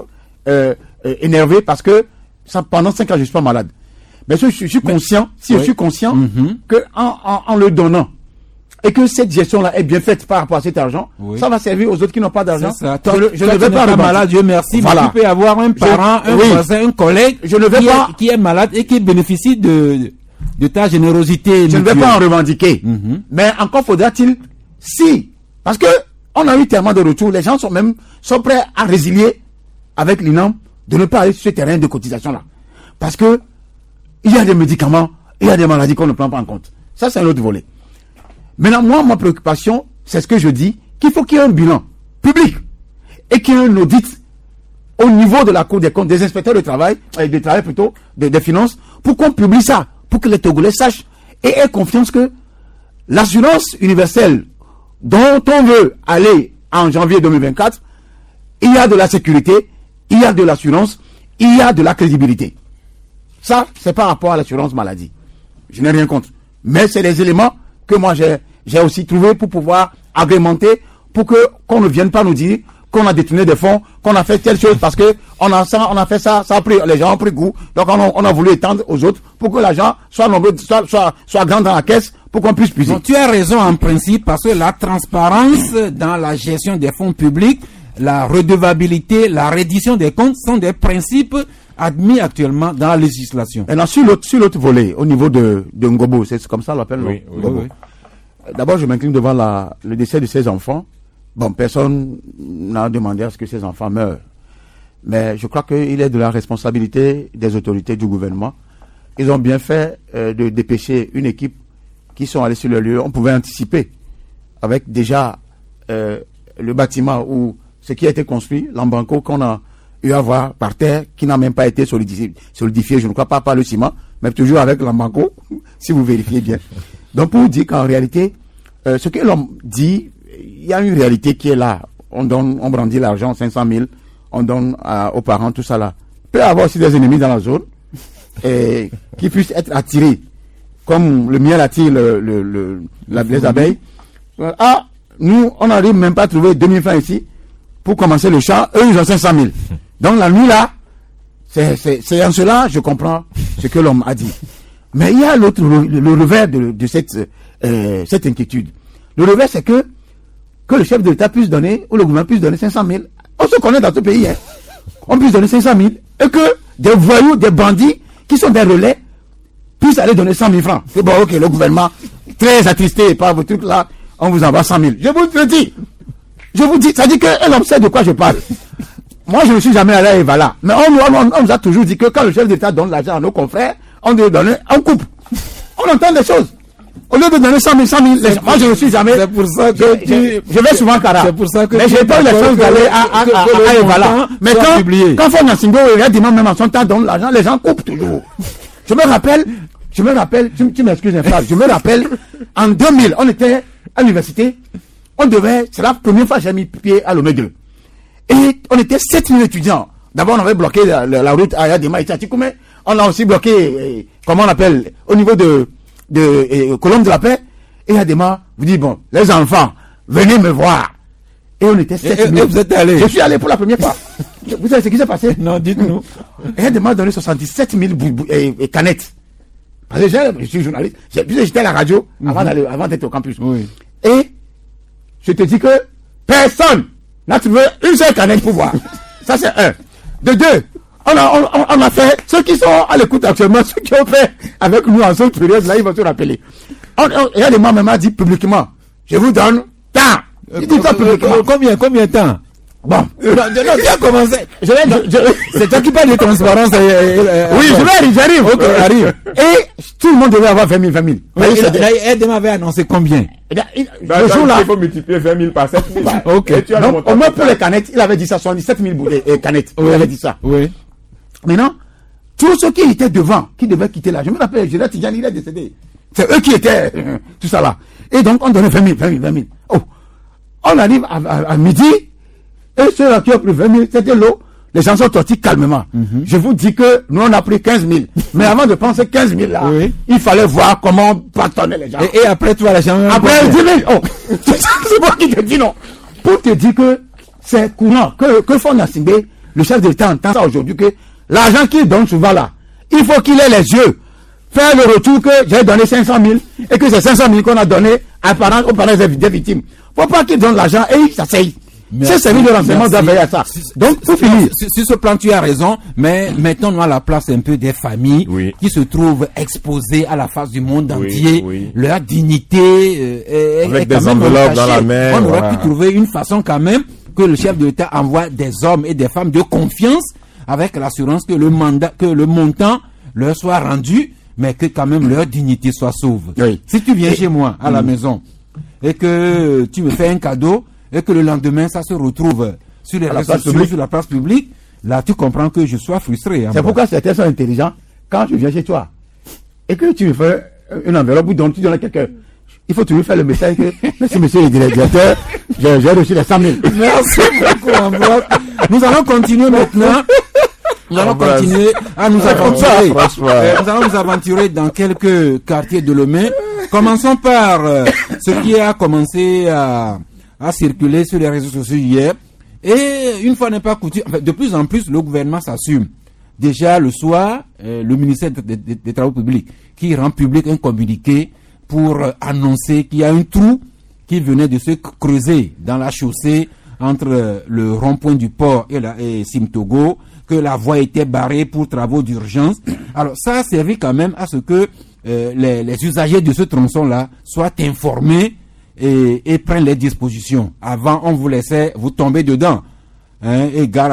énervé parce que pendant 5 ans, je ne suis pas malade. Mais si je suis conscient, que en le donnant, et que cette gestion-là est bien faite par rapport à cet argent, ça va servir aux autres qui n'ont pas d'argent. Je ne vais pas malade, Dieu merci, voilà. Mais tu peux avoir un parent, un voisin, un collègue qui est malade et qui bénéficie de ta générosité. Je ne vais pas en revendiquer. Mais encore faudra-t-il, parce que on a eu tellement de retours, les gens sont prêts à résilier avec l'UNAM de ne pas aller sur ce terrain de cotisation-là. Parce que il y a des médicaments, il y a des maladies qu'on ne prend pas en compte. Ça, c'est un autre volet. Maintenant, moi, ma préoccupation, c'est ce que je dis, qu'il faut qu'il y ait un bilan public et qu'il y ait un audit au niveau de la Cour des comptes, des inspecteurs de travail, des finances, pour qu'on publie ça, pour que les Togolais sachent et aient confiance que l'assurance universelle dont on veut aller en janvier 2024, il y a de la sécurité, il y a de l'assurance, il y a de la crédibilité. Ça, c'est par rapport à l'assurance maladie. Je n'ai rien contre. Mais c'est des éléments que moi j'ai aussi trouvé pour pouvoir agrémenter, pour qu'on ne vienne pas nous dire qu'on a détourné des fonds, qu'on a fait telle chose parce que on a fait ça a pris, les gens ont pris goût, donc on a voulu étendre aux autres pour que l'argent soit nombreux, soit grand dans la caisse pour qu'on puisse puiser. Donc, tu as raison en principe parce que la transparence dans la gestion des fonds publics, la redevabilité, la reddition des comptes sont des principes admis actuellement dans la législation. Et sur l'autre volet, au niveau de Ngobo, c'est comme ça on l'appelle, oui. D'abord, je m'incline devant le décès de ses enfants. Bon, personne n'a demandé à ce que ces enfants meurent. Mais je crois qu'il est de la responsabilité des autorités du gouvernement. Ils ont bien fait de dépêcher une équipe qui sont allés sur le lieu. On pouvait anticiper avec déjà le bâtiment ou ce qui a été construit, l'embanco qu'on a eu à voir par terre, qui n'a même pas été solidifié, je ne crois pas par le ciment, mais toujours avec l'embanco, si vous vérifiez bien. Donc pour vous dire qu'en réalité, ce que l'on dit, il y a une réalité qui est là. On brandit l'argent, 500 000, on donne aux parents, tout ça là. Il peut y avoir aussi des ennemis dans la zone et qui puissent être attirés, comme le miel attire les abeilles. Nous, on n'arrive même pas à trouver 2000 francs ici pour commencer le champ. Eux, ils ont 500 000. Donc la nuit là, c'est en cela je comprends ce que l'homme a dit. Mais il y a le revers de cette inquiétude. Le revers, c'est que le chef de l'État puisse donner, ou le gouvernement puisse donner 500 000. On se connaît dans ce pays, hein. On puisse donner 500 000 et que des voyous, des bandits qui sont des relais puissent aller donner 100 000 francs. C'est bon, ok, le gouvernement, très attristé par vos trucs là, on vous envoie 100 000. Je vous dis, ça dit que l'homme sait de quoi je parle. Moi, je ne suis jamais allé à Evala. Mais on nous a toujours dit que quand le chef d'État donne l'argent à nos confrères, on doit donner en coupe. On entend des choses. Au lieu de donner 100 000, moi je ne suis jamais. C'est pour ça que je vais souvent Cara. C'est pour ça que mais j'ai pas eu la chance d'aller à Evala. Mais quand Fon Nasingo et Yadima même en son temps donne l'argent, les gens coupent toujours. Je me rappelle, tu m'excuses un frère, je me rappelle, en 2000, on était à l'université, c'est la première fois que j'ai mis pied à l'Omega. Et on était 7000 étudiants. D'abord, on avait bloqué la route à Yadima et Tchatikoumé. On a aussi bloqué, comment on appelle, au niveau de Colombe de la Paix. Et Yadima vous dit, bon, les enfants, venez me voir. Et on était 7000. Et vous êtes allé? Je suis allé pour la première fois. Vous savez ce qui s'est passé? Non, dites-nous. Et Yadima a donné 77 000 canettes. Parce que je suis journaliste. J'étais à la radio avant d'être au campus. Oui. Et je te dis que personne n'a trouvé une seule canette pour voir. Ça, c'est un. De deux, on a fait, ceux qui sont à l'écoute actuellement, ceux qui ont fait avec nous en zone période, là, ils vont se rappeler. Et un des membres m'a dit publiquement, je vous donne tant. Il dit ça publiquement. Combien de temps? Bon, non, tu as commencé. C'est toi qui parles de transparence. Oui, j'arrive. Ok, arrive. Et tout le monde devait avoir 20 000. Elle m'avait annoncé combien? Le jour là, il faut multiplier 20 000 par 7 000. Ok. Donc, au moins pour les canettes, il avait dit ça, 77 000 canettes. Oui. Il avait dit ça. Oui. Maintenant, tous ceux qui étaient devant, qui devaient quitter là, je me rappelle, Gérard Tidjani, il est décédé. C'est eux qui étaient, tout ça là. Et donc, on donnait 20 000. Oh. On arrive à midi, et ceux-là qui ont pris 20 000, c'était l'eau. Les gens sont sortis calmement. Je vous dis que nous, on a pris 15 000. Mais avant de prendre ces 15 000 là, oui, il fallait voir comment on bâtonnait les gens. Et après, toi, la chambre. Après, 10 000. Oh. C'est moi qui te dis non. Pour te dire que c'est courant, que Fond Nassingbe, le chef de l'État entend ça aujourd'hui, que l'argent qu'il donne souvent là, il faut qu'il ait les yeux. Faire le retour que j'ai donné 500 000 et que c'est 500 000 qu'on a donné aux parents des victimes. Faut pas qu'il donne l'argent et il s'asseye. C'est service de renseignement doit veiller à ça. Donc, pour finir. Sur ce plan, tu as raison, mais mettons-nous à la place un peu des familles qui se trouvent exposées à la face du monde entier. Leur dignité avec des enveloppes dans la main. On aurait pu trouver une façon quand même que le chef de l'État envoie des hommes et des femmes de confiance avec l'assurance que le montant leur soit rendu, mais que quand même leur dignité soit sauve. Oui. Si tu viens chez moi à la maison et que tu me fais un cadeau et que le lendemain ça se retrouve sur les réseaux sociaux, sur la place publique, là tu comprends que je sois frustré. C'est pourquoi certains sont intelligents. Quand je viens chez toi et que tu me fais une enveloppe ou tu donnes à quelqu'un, il faut toujours faire le message que merci monsieur le directeur, j'ai reçu les 100 000. Merci beaucoup, Ambroise. Nous allons continuer maintenant. Nous allons continuer à nous aventurer. Nous allons nous aventurer dans quelques quartiers de Lomé. Commençons par ce qui a commencé à circuler sur les réseaux sociaux hier. Et une fois n'est pas coutume, de plus en plus, le gouvernement s'assume. Déjà le soir, le ministère des Travaux publics qui rend public un communiqué pour annoncer qu'il y a un trou qui venait de se creuser dans la chaussée entre le rond-point du port et Simtogo, que la voie était barrée pour travaux d'urgence. Alors ça a servi quand même à ce que les usagers de ce tronçon-là soient informés et prennent les dispositions. Avant, on vous laissait vous tomber dedans. Et gare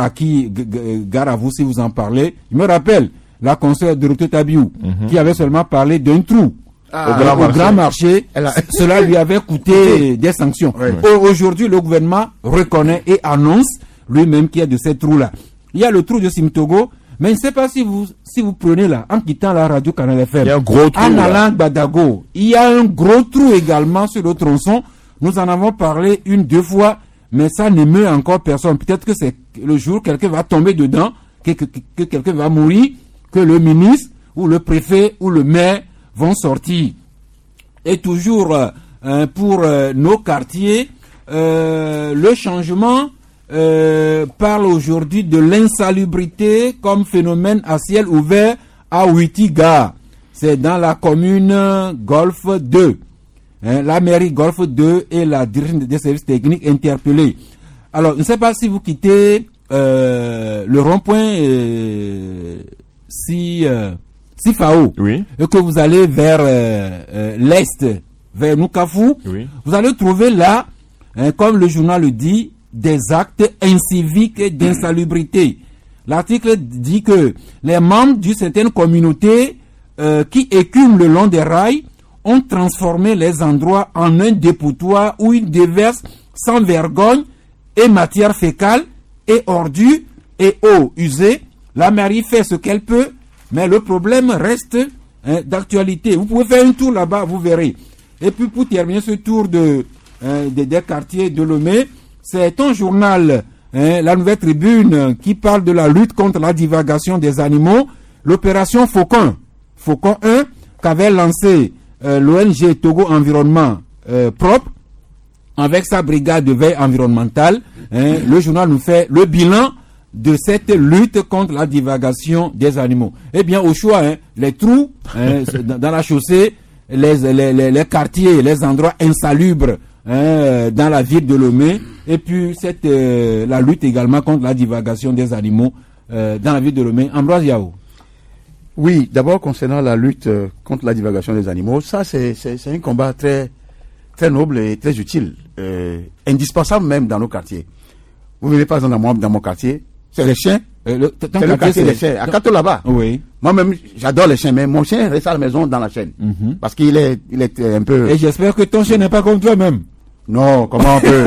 à vous si vous en parlez. Je me rappelle la conseillère de Dorothée Tabiou qui avait seulement parlé d'un trou au grand marché. Cela lui avait coûté des sanctions. Aujourd'hui, le gouvernement reconnaît et annonce lui-même qu'il y a de ces trous-là. Il y a le trou de Simtogo, mais je ne sais pas si vous prenez là, en quittant la radio Canal FM, il y a un gros trou, en allant Badago, il y a un gros trou également sur le tronçon. Nous en avons parlé 1-2 fois, mais ça n'émeut encore personne. Peut-être que c'est le jour où quelqu'un va tomber dedans, que quelqu'un va mourir, que le ministre ou le préfet ou le maire vont sortir. Et toujours pour nos quartiers, le changement parle aujourd'hui de l'insalubrité comme phénomène à ciel ouvert à Ouitiga. C'est dans la commune Golfe 2. La mairie Golfe 2 et la direction des services techniques interpellés. Alors, je ne sais pas si vous quittez le rond-point Sifao et que vous allez vers l'est, vers Nukafu, vous allez trouver là, comme le journal le dit, des actes inciviques et d'insalubrité. L'article dit que les membres d'une certaine communauté qui écument le long des rails ont transformé les endroits en un dépotoir où ils déversent sans vergogne et matière fécale et ordures et eau usée. La mairie fait ce qu'elle peut, mais le problème reste d'actualité. Vous pouvez faire un tour là-bas, vous verrez. Et puis pour terminer ce tour des quartiers de Lomé, c'est ton journal, la Nouvelle Tribune, qui parle de la lutte contre la divagation des animaux. L'opération Faucon 1, qu'avait lancé l'ONG Togo Environnement Propre, avec sa brigade de veille environnementale. Le journal nous fait le bilan de cette lutte contre la divagation des animaux. Eh bien, au choix, les trous dans la chaussée, les quartiers, les endroits insalubres dans la ville de Lomé, et puis la lutte également contre la divagation des animaux dans la ville de Lomé. Ambroise Yao. Oui, d'abord concernant la lutte contre la divagation des animaux, ça c'est un combat très, très noble et très utile, indispensable même dans nos quartiers. vous venez par exemple dans mon quartier, c'est les chiens. C'est le quartier des chiens. À Kato là-bas. Oui. Moi-même, j'adore les chiens, mais mon chien reste à la maison dans la chaîne. Parce qu'il est un peu... Et j'espère que ton chien n'est pas comme toi-même. Non, comment on peut...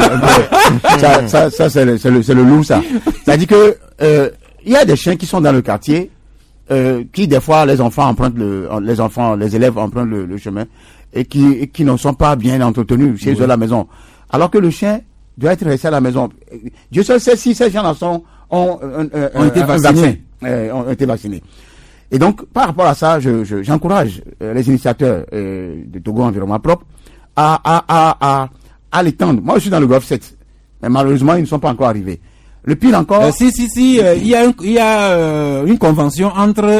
ça c'est le loup, ça. C'est-à-dire que, il y a des chiens qui sont dans le quartier, qui des fois, les élèves empruntent le chemin, et qui ne sont pas bien entretenus chez eux à la maison. Alors que le chien doit être resté à la maison. Dieu seul sait si ces gens-là ont été vaccinés. Ont été vaccinés. Et donc, par rapport à ça, j'encourage les initiateurs de Togo Environnement Propre à l'étendre. Moi, je suis dans le Golfe 7, mais malheureusement, ils ne sont pas encore arrivés. Le pire encore... il y a une convention entre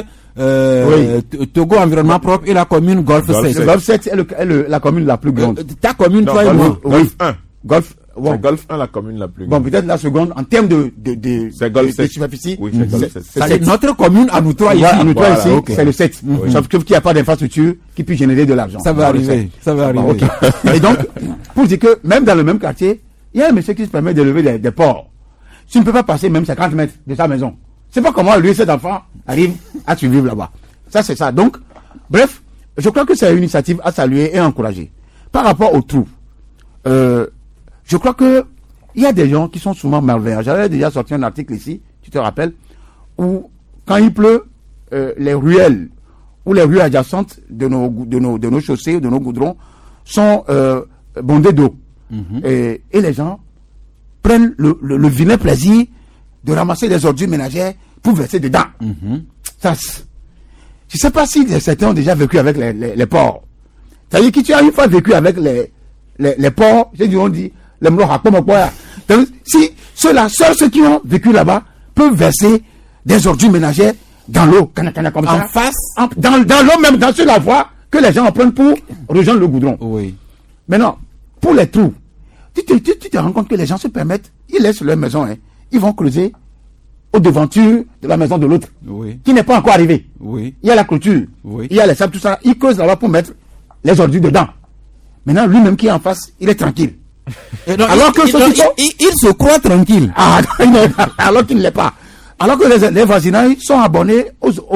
Togo Environnement Propre et la commune Golfe 7. Le Golfe 7 est la commune la plus grande. Ta commune, toi et moi. Golfe 1. Golfe... Bon. C'est Golfe 1 la commune la plus grande. Bon, peut-être la seconde en termes de superficie. Oui, c'est Golfe 7. C'est notre commune à nous trois ici. À nous trois ici, okay. C'est le 7. Sauf qu'il n'y a pas d'infrastructure qui puisse générer de l'argent. Ça va arriver. Okay. Et donc, pour dire que même dans le même quartier, il y a un monsieur qui se permet d'élever des porcs. Tu ne peux pas passer même 50 mètres de sa maison. C'est pas comment lui et cet enfant arrivent à survivre là-bas. Ça, c'est ça. Donc, bref, je crois que c'est une initiative à saluer et à encourager. Par rapport aux trous, je crois que il y a des gens qui sont souvent malveillants. J'avais déjà sorti un article ici, tu te rappelles, où quand il pleut, les ruelles ou les rues adjacentes de nos chaussées, de nos goudrons, sont bondées d'eau. Et les gens prennent le vilain plaisir de ramasser des ordures ménagères pour verser dedans. Ça, je ne sais pas si certains ont déjà vécu avec les porcs. C'est-à-dire que tu as une fois vécu avec les porcs, on dit, donc, si seuls ceux qui ont vécu là-bas peuvent verser des ordures ménagères dans l'eau, comme ça. En face? Dans l'eau même, sur la voie que les gens en prennent pour rejoindre le goudron. Oui. Maintenant, pour les trous, tu te rends compte que les gens se permettent, ils laissent leur maison, ils vont creuser aux devantures de la maison de l'autre, qui n'est pas encore arrivé. Oui. Il y a la clôture, il y a les sables, tout ça, ils creusent là-bas pour mettre les ordures dedans. Maintenant, lui-même qui est en face, il est tranquille. Alors que il se croit tranquille. Alors qu'il ne l'est pas. Alors que les voisinages sont abonnés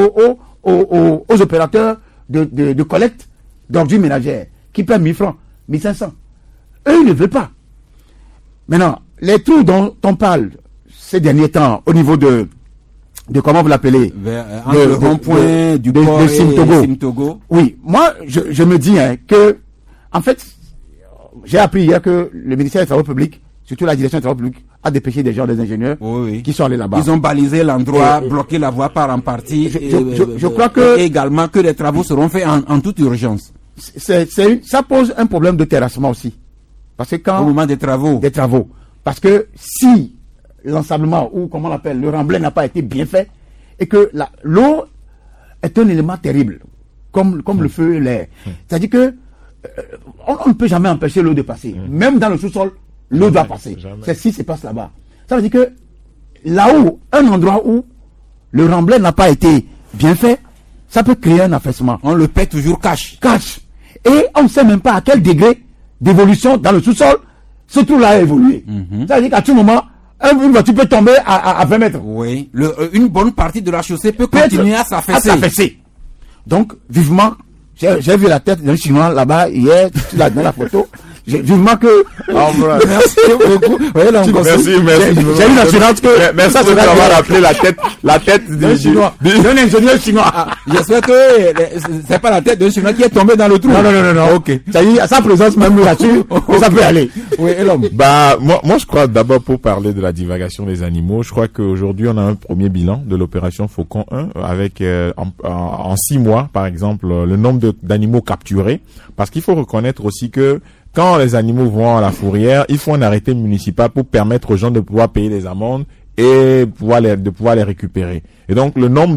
aux opérateurs de collecte d'ordures ménagères qui paient 1000 francs, 1500. Eux, ils ne veulent pas. Maintenant, les trous dont on parle ces derniers temps au niveau de comment vous l'appelez, entre le rond-point du port et Simtogo. Oui, moi, je me dis que, en fait, j'ai appris hier que le ministère des Travaux Publics, surtout la direction des Travaux Publics, a dépêché des gens, des ingénieurs, qui sont allés là-bas. Ils ont balisé l'endroit, bloqué la voie par en partie. Je crois que... Et également que les travaux seront faits en toute urgence. Ça pose un problème de terrassement aussi. Parce que quand... Au moment des travaux. Parce que si l'ensablement, ou comment on l'appelle, le remblai n'a pas été bien fait, et que l'eau est un élément terrible, comme le feu et l'air. C'est-à-dire que on ne peut jamais empêcher l'eau de passer. Même dans le sous-sol, l'eau doit passer. C'est si ça passe là-bas. Ça veut dire que là-haut, un endroit où le remblai n'a pas été bien fait, ça peut créer un affaissement. On le paie toujours cash. Et on ne sait même pas à quel degré d'évolution dans le sous-sol ce trou-là a évolué. Ça veut dire qu'à tout moment, une voiture peut tomber à 20 mètres. Oui. Une bonne partie de la chaussée peut continuer à s'affaisser. Donc, vivement, j'ai vu la tête d'un Chinois là-bas hier, dans la photo. Vivement que... Merci beaucoup. J'ai une assurance que... Mais ça, c'est d'avoir rappelé la tête d'un Chinois. D'un ingénieur chinois. J'espère que c'est pas la tête d'un Chinois qui est tombé dans le trou. Non. Ok. Ça y est, à sa présence même là-dessus, ça peut aller. Oui, et l'homme. Moi, je crois d'abord pour parler de la divagation des animaux, je crois qu'aujourd'hui, on a un premier bilan de l'opération Faucon 1 avec, en 6 mois, par exemple, le nombre d'animaux capturés. Parce qu'il faut reconnaître aussi que quand les animaux vont à la fourrière, il faut un arrêté municipal pour permettre aux gens de pouvoir payer les amendes et de pouvoir les récupérer. Et donc, le nombre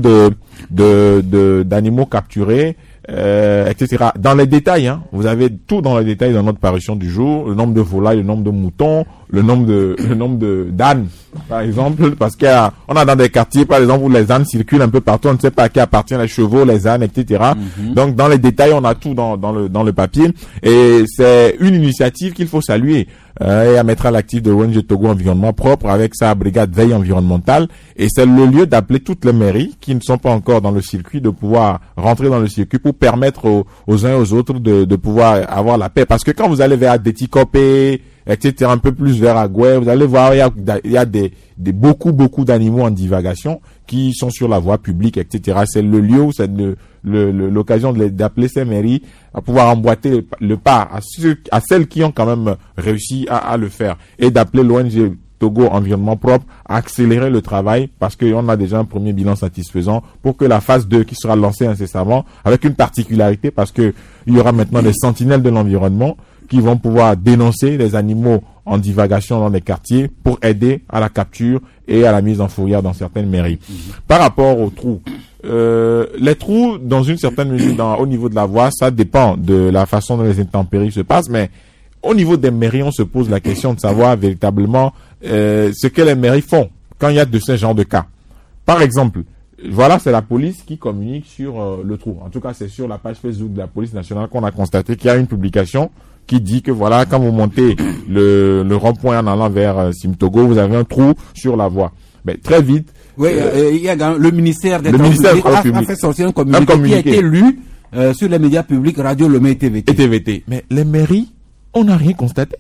d'animaux capturés, etc. Dans les détails, vous avez tout dans les détails dans notre parution du jour, le nombre de volailles, le nombre de moutons, le nombre de d'ânes, par exemple, parce on a dans des quartiers, par exemple, où les ânes circulent un peu partout, on ne sait pas à qui appartient les chevaux, les ânes, etc. Donc, dans les détails, on a tout dans le papier, et c'est une initiative qu'il faut saluer. et à mettre à l'actif de l'ONG Togo Environnement Propre avec sa brigade veille environnementale. Et c'est le lieu d'appeler toutes les mairies qui ne sont pas encore dans le circuit de pouvoir rentrer dans le circuit pour permettre aux uns et aux autres de pouvoir avoir la paix. Parce que quand vous allez vers Detikopé, etc., un peu plus vers Agoué, vous allez voir, il y a beaucoup d'animaux en divagation qui sont sur la voie publique, etc. C'est le lieu où c'est l'occasion d'appeler ces mairies à pouvoir emboîter le pas à celles qui ont quand même réussi à le faire, et d'appeler l'ONG Togo Environnement Propre à accélérer le travail, parce qu'on a déjà un premier bilan satisfaisant pour que la phase 2 qui sera lancée incessamment, avec une particularité, parce que il y aura maintenant des sentinelles de l'environnement qui vont pouvoir dénoncer les animaux en divagation dans les quartiers pour aider à la capture et à la mise en fourrière dans certaines mairies. Par rapport aux trous, les trous, dans une certaine mesure, au niveau de la voie, ça dépend de la façon dont les intempéries se passent, mais au niveau des mairies, on se pose la question de savoir véritablement ce que les mairies font quand il y a de ce genre de cas. Par exemple, voilà, c'est la police qui communique sur le trou. En tout cas, c'est sur la page Facebook de la police nationale qu'on a constaté qu'il y a une publication qui dit que voilà, quand vous montez le rond-point en allant vers Simtogo, vous avez un trou sur la voie. Mais très vite. Oui, il y a le ministère des Travaux publics a fait sortir un communiqué qui a été lu sur les médias publics, Radio Lomé et TVT. Et TVT. Mais les mairies, on n'a rien constaté.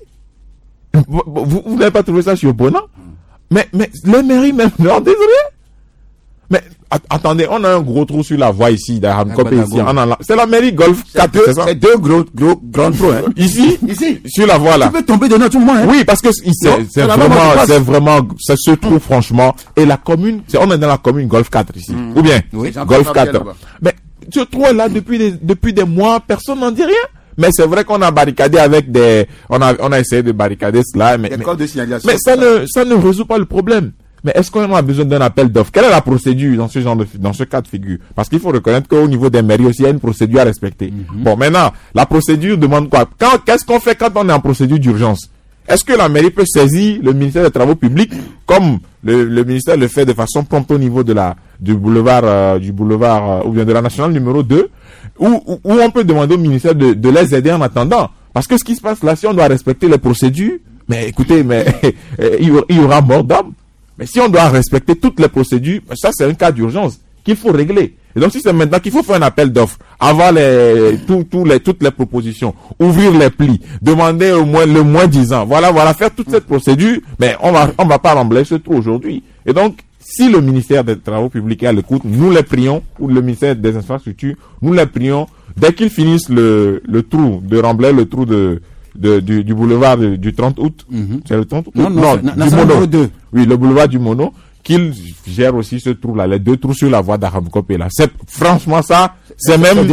Vous n'avez pas trouvé ça surprenant? Mais les mairies même leur disent rien. Mais attendez, on a un gros trou sur la voie ici, c'est la mairie Golf 4, c'est ça? C'est deux grands trous, hein. Ici, sur la voie là. Tu peux tomber dedans tout le monde, hein. Oui, parce que c'est vraiment, ça se trouve franchement. Et la commune, on est dans la commune Golf 4 ici. Ou bien, oui, Golf 4. Mais ce trou est là depuis des mois, personne n'en dit rien. Mais c'est vrai qu'on a barricadé avec on a essayé de barricader cela, mais ça ne résout pas le problème. Mais est-ce qu'on a besoin d'un appel d'offres? Quelle est la procédure dans ce cas de figure? Parce qu'il faut reconnaître qu'au niveau des mairies aussi, il y a une procédure à respecter. Bon, maintenant, la procédure demande quoi? Qu'est-ce qu'on fait quand on est en procédure d'urgence? Est-ce que la mairie peut saisir le ministère des Travaux publics comme le ministère le fait de façon prompte au niveau du boulevard ou bien de la nationale numéro 2, où on peut demander au ministère de les aider en attendant? Parce que ce qui se passe là, si on doit respecter les procédures, mais écoutez, il y aura mort d'homme. Mais si on doit respecter toutes les procédures, ça c'est un cas d'urgence qu'il faut régler. Et donc si c'est maintenant qu'il faut faire un appel d'offres, avoir toutes les propositions, ouvrir les plis, demander au moins le moins 10 ans, voilà, faire toute cette procédure, mais on va pas remblayer ce trou aujourd'hui. Et donc, si le ministère des Travaux publics est à l'écoute, nous les prions, ou le ministère des Infrastructures, nous les prions, dès qu'ils finissent le trou, de remblayer le trou du boulevard du 30 août. C'est le 30 août? Non, du Mono. 2. Oui, le boulevard du Mono, qu'il gère aussi ce trou-là, les deux trous sur la voie d'Aramkopé là. Franchement, ça, c'est même,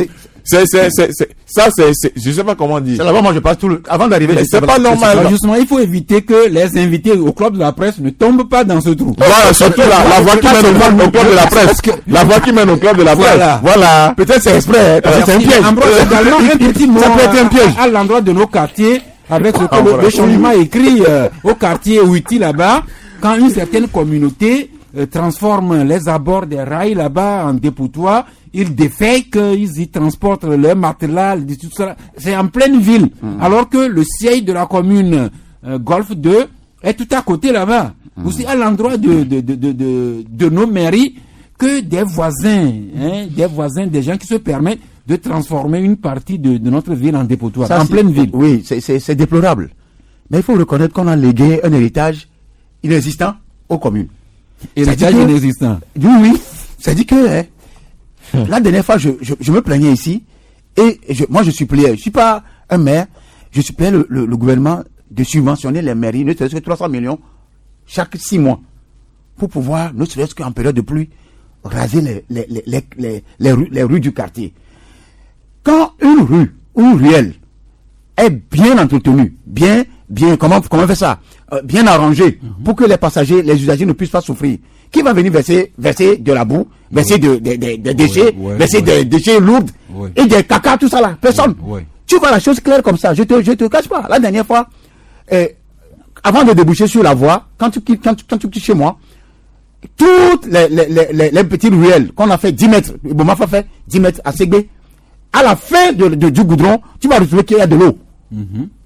je sais pas comment dire. C'est là-bas, moi, je passe avant d'arriver. C'est pas normal. Justement, il faut éviter que les invités au club de la presse ne tombent pas dans ce trou. Voilà, surtout la voie qui mène au club de la presse. La voie qui mène au club de la presse. Voilà. Peut-être c'est exprès, c'est un piège. Également, un petit mot à l'endroit de nos quartiers, avec le changement écrit au quartier Ouiti là-bas, quand une certaine communauté transforme les abords des rails là-bas en dépotoir, ils défèquent, ils y transportent leurs matelas, tout ça. C'est en pleine ville. Alors que le siège de la commune Golf 2 est tout à côté là-bas. Aussi à l'endroit de nos mairies, que des voisins, des gens qui se permettent de transformer une partie de notre ville en dépotoir, en pleine ville. Oui, c'est déplorable. Mais il faut reconnaître qu'on a légué un héritage inexistant aux communes. Héritage inexistant. Oui. C'est-à-dire que la dernière fois, je me plaignais ici, et moi je suppliais, je suis pas un maire, je suppliais le gouvernement de subventionner les mairies, ne serait-ce que 300 millions chaque 6 mois, pour pouvoir, ne serait-ce qu'en période de pluie, raser les rues du quartier. Quand une rue ou ruelle est bien entretenue, bien, comment on fait ça? Bien arrangée, pour que les passagers, les usagers ne puissent pas souffrir. Qui va venir verser de la boue, verser des déchets, verser des déchets lourds et des caca, tout ça là? Personne. Tu vois la chose claire comme ça. Je te cache pas. La dernière fois, avant de déboucher sur la voie, quand tu quittes chez moi, toutes les petites ruelles qu'on a fait 10 mètres, Bomafa fait 10 mètres à Ségbé, à la fin du goudron, tu vas retrouver qu'il y a de l'eau.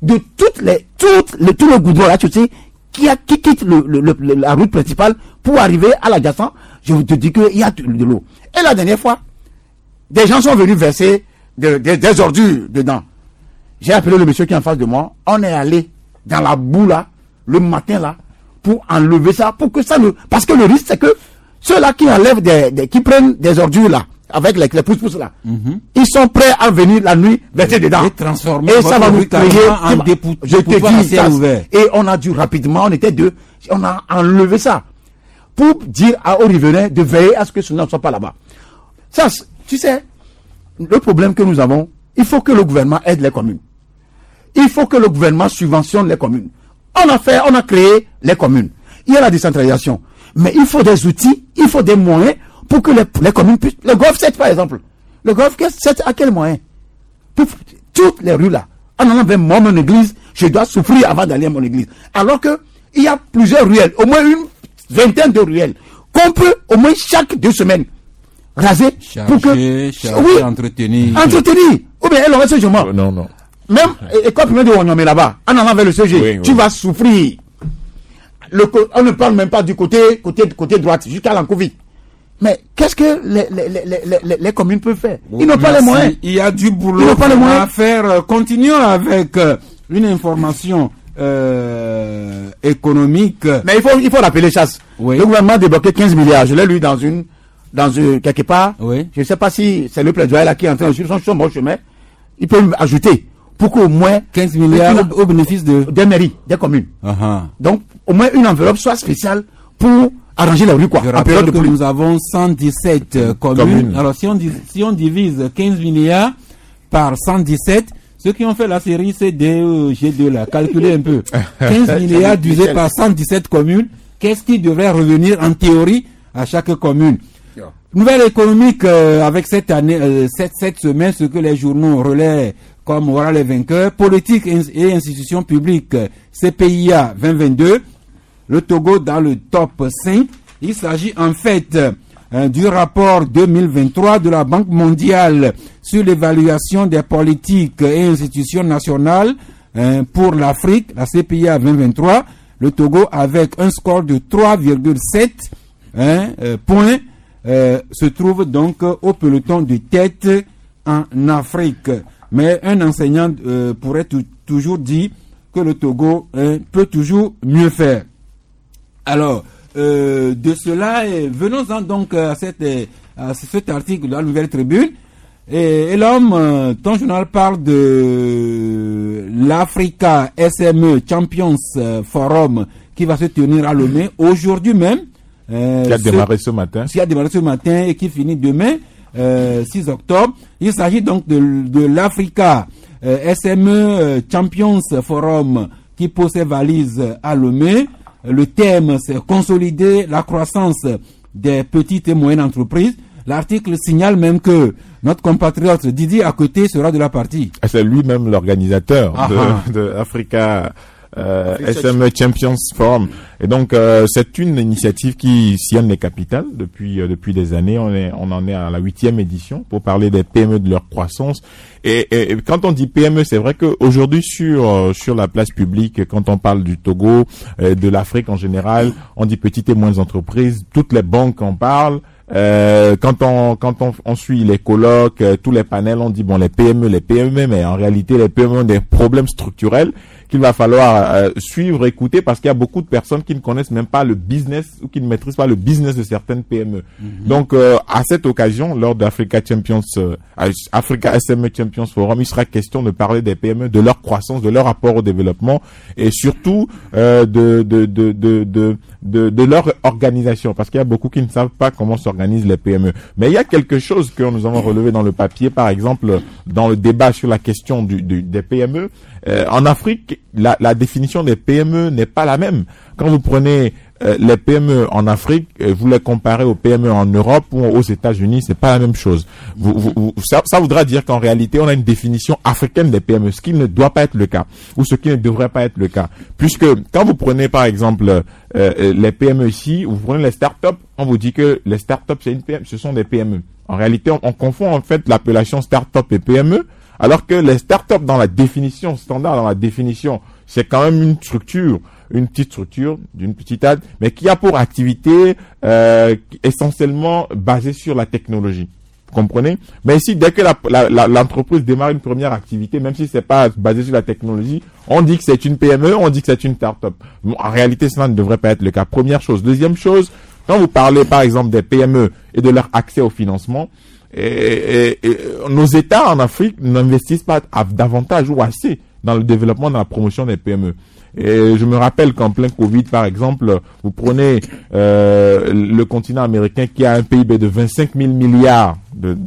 de tout le goudron là, tu sais, qui quitte la route principale pour arriver à l'adjacent, je te dis qu'il y a de l'eau. Et la dernière fois, des gens sont venus verser des ordures dedans. J'ai appelé le monsieur qui est en face de moi. On est allé dans la boue là, le matin là, pour enlever ça, pour que ça ne... Parce que le risque, c'est que ceux-là qui enlèvent qui prennent des ordures là, avec les pouces-pouces là, ils sont prêts à venir la nuit verser dedans. Et ça va nous créer en je te dis ça. Et on a dû rapidement, on était deux, on a enlevé ça. Pour dire aux riverains de veiller à ce que cela ne soit pas là-bas. Ça, tu sais, le problème que nous avons, il faut que le gouvernement aide les communes. Il faut que le gouvernement subventionne les communes. On a créé les communes. Il y a la décentralisation. Mais il faut des outils, il faut des moyens pour que les communes puissent... Le Golfe 7, par exemple. Le Golfe 7, à quel moyen? Pour toutes les rues là. En allant vers mon église, je dois souffrir avant d'aller à mon église. Alors que il y a plusieurs ruelles, au moins une vingtaine de ruelles, qu'on peut au moins chaque 2 semaines raser pour que entretenir. Ou bien elle aurait ce jour. Non. Même école primaire de Wanyomé là-bas, en allant vers le CG, tu vas souffrir. On ne parle même pas du côté droite jusqu'à l'Ancovi. Mais qu'est-ce que les communes peuvent faire? Ils n'ont pas les moyens. Il y a du boulot à faire. Continuons avec une information économique. Mais il faut rappeler chasse. Oui. Le gouvernement a débloqué 15 milliards. Je l'ai lu dans quelque part. Oui. Je ne sais pas si c'est le plaidoyer là qui est en train de suivre son bon chemin. Il peut ajouter pour qu'au moins 15 milliards au bénéfice des mairies, des communes. Donc, au moins une enveloppe soit spéciale pour arranger la rue, quoi. Je rappelle que nous avons 117 communes. Alors, si on divise 15 milliards par 117, ceux qui ont fait la série CDE, G2 là, calculez un peu. 15 milliards divisé par 117 communes, qu'est-ce qui devrait revenir en théorie à chaque commune? Nouvelle économique avec cette année, cette semaine, ce que les journaux relaient comme voilà les vainqueurs. Politique et institutions publiques, CPIA 2022. Le Togo dans le top 5. Il s'agit en fait du rapport 2023 de la Banque mondiale sur l'évaluation des politiques et institutions nationales pour l'Afrique, la CPIA 2023. Le Togo avec un score de 3,7 points se trouve donc au peloton de tête en Afrique. Mais un enseignant pourrait toujours dire que le Togo peut toujours mieux faire. Alors, de cela, venons-en donc à cet article de la Nouvelle Tribune. Et l'homme, ton journal parle de l'Africa SME Champions Forum qui va se tenir à Lomé aujourd'hui même. Qui a démarré ce matin. Qui a démarré ce matin et qui finit demain, 6 octobre. Il s'agit donc de l'Africa SME Champions Forum qui pose ses valises à Lomé. Le thème, c'est consolider la croissance des petites et moyennes entreprises. L'article signale même que notre compatriote Didier Akoté sera de la partie. C'est lui-même l'organisateur de Africa SME Champions Forum. Et donc, c'est une initiative qui sillonne les capitales depuis des années. On en est à la 8e édition pour parler des PME, de leur croissance. Et quand on dit PME, c'est vrai qu'aujourd'hui sur la place publique, quand on parle du Togo, de l'Afrique en général, on dit petites et moyennes entreprises. Toutes les banques en parlent. Quand on suit les colloques, tous les panels, on dit bon les PME, mais en réalité les PME ont des problèmes structurels qu'il va falloir suivre, écouter, parce qu'il y a beaucoup de personnes qui ne connaissent même pas le business ou qui ne maîtrisent pas le business de certaines PME. Donc à cette occasion, lors d'Africa Africa SME Champions Forum, il sera question de parler des PME, de leur croissance, de leur apport au développement et surtout de leur organisation, parce qu'il y a beaucoup qui ne savent pas comment s'organisent les PME. Mais il y a quelque chose que nous avons relevé dans le papier, par exemple, dans le débat sur la question des PME. En Afrique, la définition des PME n'est pas la même. Quand vous prenez les PME en Afrique, vous les comparez aux PME en Europe ou aux États-Unis, c'est pas la même chose. Ça voudra dire qu'en réalité, on a une définition africaine des PME, ce qui ne doit pas être le cas, ou ce qui ne devrait pas être le cas. Puisque quand vous prenez par exemple les PME ici, vous prenez les startups, on vous dit que les startups ce sont des PME. En réalité, on confond en fait l'appellation startup et PME, Alors que les startups dans la définition, standard dans la définition, c'est quand même une structure, une petite structure d'une petite taille, mais qui a pour activité essentiellement basée sur la technologie. Vous comprenez? Mais ici, dès que l'entreprise démarre une première activité, même si c'est pas basé sur la technologie, on dit que c'est une PME, on dit que c'est une start-up. Bon, en réalité, cela ne devrait pas être le cas. Première chose. Deuxième chose, quand vous parlez, par exemple, des PME et de leur accès au financement, et nos États en Afrique n'investissent pas davantage ou assez dans le développement, dans la promotion des PME. Et je me rappelle qu'en plein Covid, par exemple, vous prenez le continent américain qui a un PIB de 25 000 milliards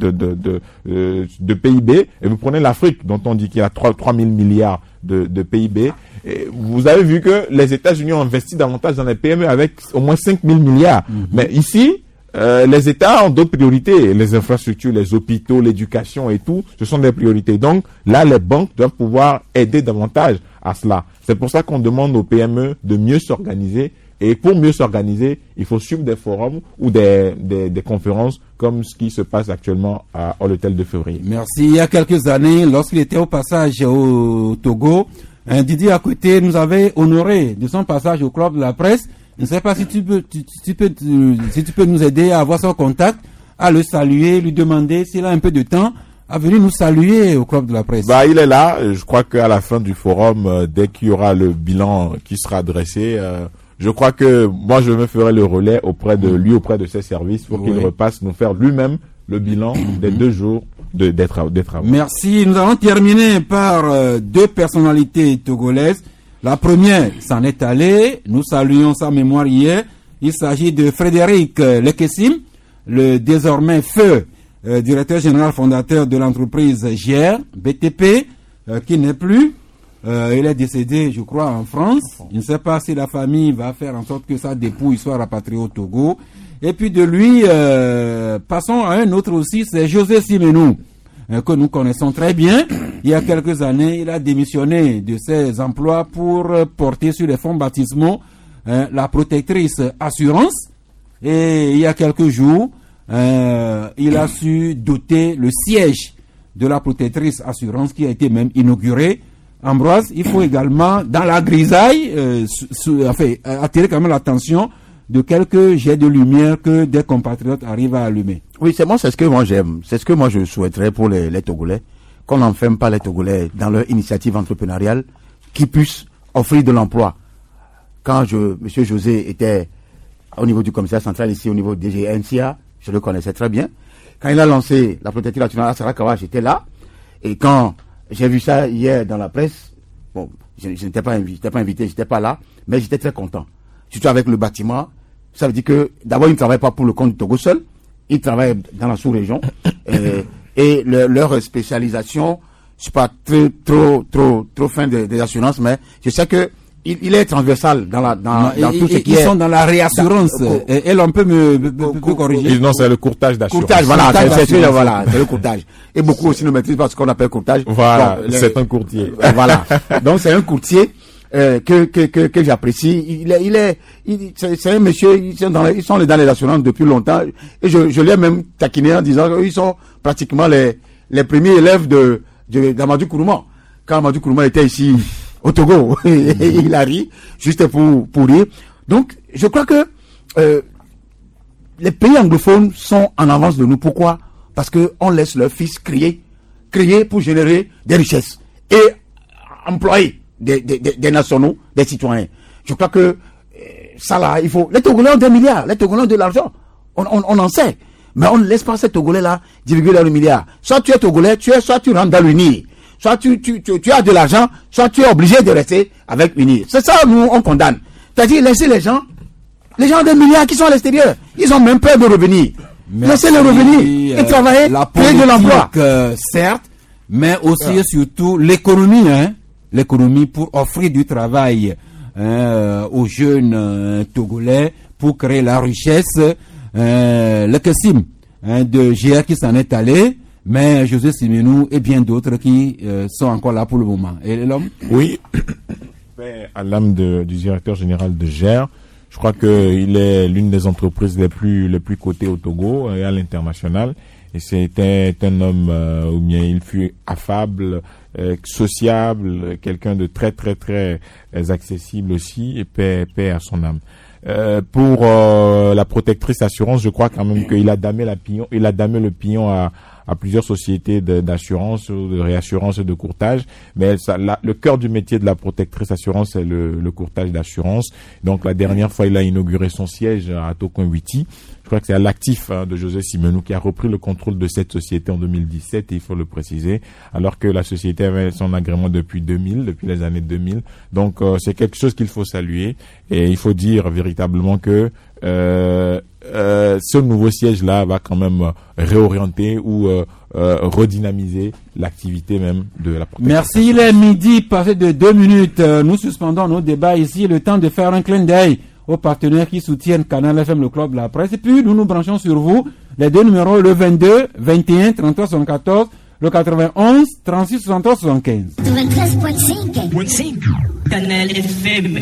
de PIB, et vous prenez l'Afrique, dont on dit qu'il y a 3 000 milliards de PIB. Et vous avez vu que les États-Unis ont investi davantage dans les PME avec au moins 5 000 milliards. Mais ici, les États ont d'autres priorités. Les infrastructures, les hôpitaux, l'éducation et tout, ce sont des priorités. Donc là, les banques doivent pouvoir aider davantage à cela. C'est pour ça qu'on demande aux PME de mieux s'organiser. Et pour mieux s'organiser, il faut suivre des forums ou des conférences comme ce qui se passe actuellement à l'hôtel de Février. Merci. Il y a quelques années, lorsqu'il était au passage au Togo, Didier à côté nous avait honoré de son passage au club de la presse. Je ne sais pas si tu peux nous aider à avoir son contact, à le saluer, lui demander s'il a un peu de temps à venir nous saluer au club de la presse. Il est là. Je crois qu'à la fin du forum, dès qu'il y aura le bilan qui sera dressé, je crois que moi je me ferai le relais auprès de lui, auprès de ses services, pour qu'il repasse nous faire lui-même le bilan des 2 jours des travaux. Merci. Nous allons terminer par 2 personnalités togolaises. La première s'en est allée. Nous saluons sa mémoire hier. Il s'agit de Frédéric Lekessim, le désormais feu directeur général fondateur de l'entreprise GR, BTP, qui n'est plus. Il est décédé, je crois, en France. Je ne sais pas si la famille va faire en sorte que sa dépouille soit rapatriée au Togo. Et puis de lui, passons à un autre aussi, c'est José Simenou, que nous connaissons très bien. Il y a quelques années, il a démissionné de ses emplois pour porter sur les fonds baptismaux la protectrice assurance. Et il y a quelques jours, il a su doter le siège de la protectrice assurance qui a été même inauguré. Ambroise, il faut également, dans la grisaille, attirer quand même l'attention de quelques jets de lumière que des compatriotes arrivent à allumer. Oui, c'est ce que moi j'aime. C'est ce que moi je souhaiterais pour les Togolais. Qu'on n'enferme pas les Togolais dans leur initiative entrepreneuriale qui puisse offrir de l'emploi. Quand Monsieur José était au niveau du commissariat central ici, au niveau du DGNCA, je le connaissais très bien. Quand il a lancé la protectrice nationale à Sarakawa, j'étais là. Et quand j'ai vu ça hier dans la presse, bon, je n'étais pas invité, j'étais pas là, mais j'étais très content. Surtout avec le bâtiment. Ça veut dire que, d'abord, ils ne travaillent pas pour le compte du Togo seul. Ils travaillent dans la sous-région. Et leur spécialisation, je suis pas trop fin des assurances, mais je sais que il est transversal dans tout ce qui est. Ils sont dans la réassurance. Et l'on peut me corriger. Non, c'est le courtage d'assurance. Courtage, voilà, c'est le courtage. Et beaucoup aussi ne maîtrisent pas ce qu'on appelle courtage. Voilà, c'est un courtier. Voilà. Donc c'est un courtier que j'apprécie. C'est un monsieur, ils sont dans les assurances depuis longtemps. Et je l'ai même taquiné en disant qu'ils sont pratiquement les premiers élèves d'Amadou Kourouma. Quand Amadou Kourouma était ici au Togo, il a ri, juste pour rire. Donc, je crois que les pays anglophones sont en avance de nous. Pourquoi? Parce que on laisse leurs fils créer pour générer des richesses et employer des nationaux, des citoyens. Je crois que ça là, il faut. Les Togolais ont des milliards, les Togolais ont de l'argent. On en sait. Mais on ne laisse pas ces Togolais là divulguer leurs milliards. Soit tu es Togolais, soit tu rentres dans l'UNIR. Soit tu as de l'argent, soit tu es obligé de rester avec l'UNIR. C'est ça, nous, on condamne. C'est-à-dire, laisser les gens ont des milliards qui sont à l'extérieur. Ils ont même peur de revenir. Laissez-les revenir et travailler, créer de l'emploi. Certes, mais aussi et surtout l'économie, l'économie pour offrir du travail aux jeunes Togolais, pour créer la richesse. Le Kessim de GR qui s'en est allé, mais José Simenou et bien d'autres qui sont encore là pour le moment. Et l'homme? Oui, à l'âme du directeur général de GR, Je crois que il est l'une des entreprises les plus cotées au Togo et à l'international. Et c'était un homme où bien il fut affable, sociable, quelqu'un de très très très accessible aussi, et paix à son âme. Pour la protectrice assurance, je crois quand même qu'il a damé le pignon à plusieurs sociétés d'assurance, de réassurance et de courtage, mais le cœur du métier de la protectrice assurance, c'est le courtage d'assurance. Donc la dernière fois, il a inauguré son siège à Tokoinwiti. Je crois que c'est à l'actif de José Simenou qui a repris le contrôle de cette société en 2017, et il faut le préciser, alors que la société avait son agrément depuis les années 2000. Donc c'est quelque chose qu'il faut saluer, et il faut dire véritablement que ce nouveau siège-là va quand même réorienter ou redynamiser l'activité même de la protection. Merci, il est midi, passé de 2 minutes. Nous suspendons nos débats ici, le temps de faire un clin d'œil aux partenaires qui soutiennent Canal FM, le club de la presse. Et puis, nous nous branchons sur vous. Les deux numéros, le 22, 21, 33, 74, le 91, 36, 63, 75. 93.5. Canal FM.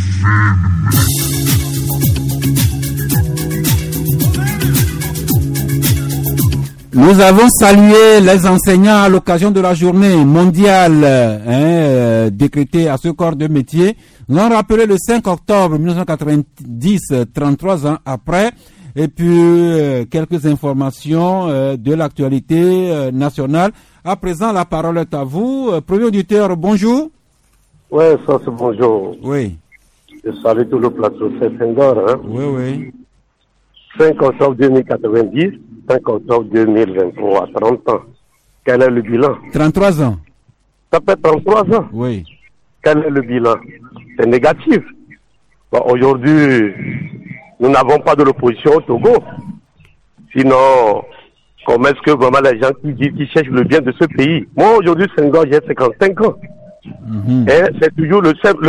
Nous avons salué les enseignants à l'occasion de la journée mondiale décrétée à ce corps de métier. Nous avons rappelé le 5 octobre 1990, 33 ans après, et puis quelques informations de l'actualité nationale. À présent, la parole est à vous. Premier auditeur, bonjour. Oui, ça c'est bonjour. Oui. Je salue tout le plateau, c'est Senghor. Hein? Oui. 5 octobre 2090, 5 octobre 2023, 30 ans. Quel est le bilan? 33 ans. Ça fait 33 ans. Oui. Quel est le bilan? C'est négatif. Bon, aujourd'hui, nous n'avons pas de l'opposition au Togo. Sinon, comment est-ce que vraiment les gens qui cherchent le bien de ce pays? Moi, aujourd'hui, Senghor, j'ai 55 ans. Et c'est toujours le seul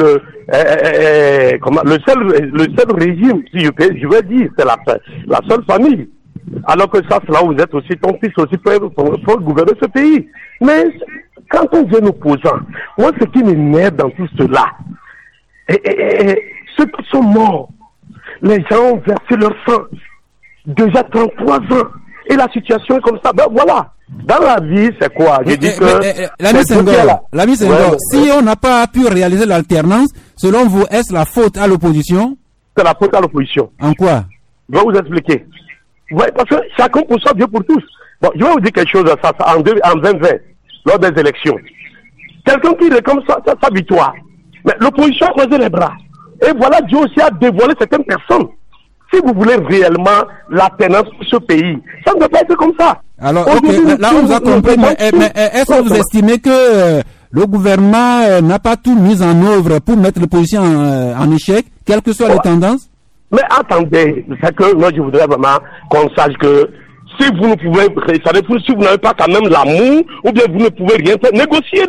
régime, si je vais dire, c'est la seule famille. Alors que ça, là où vous êtes aussi, ton fils aussi peut gouverner ce pays. Mais quand on vient opposant, moi ce qui m'énerve dans tout cela, ceux qui sont morts, les gens ont versé leur sang, déjà 33 ans, et la situation est comme ça, ben voilà. Dans la vie, c'est quoi? Je dis que... L'ami Senghor, si on n'a pas pu réaliser l'alternance, selon vous, est-ce la faute à l'opposition? C'est la faute à l'opposition. En quoi? Je vais vous expliquer. Ouais, parce que chacun pour soi, Dieu pour tous. Bon, je vais vous dire quelque chose en 2020, lors des élections. Quelqu'un qui réclame sa victoire. Mais l'opposition a croisé les bras. Et voilà, Dieu aussi a dévoilé certaines personnes. Si vous voulez réellement l'alternance pour ce pays, ça ne peut pas être comme ça. Alors, là on vous a compris, mais est-ce que vous estimez que le gouvernement n'a pas tout mis en œuvre pour mettre l'opposition en échec, quelles que soient les tendances? Mais attendez, c'est que moi je voudrais vraiment qu'on sache que si vous ne pouvez, si vous n'avez pas quand même l'amour, ou bien vous ne pouvez rien faire, négocier,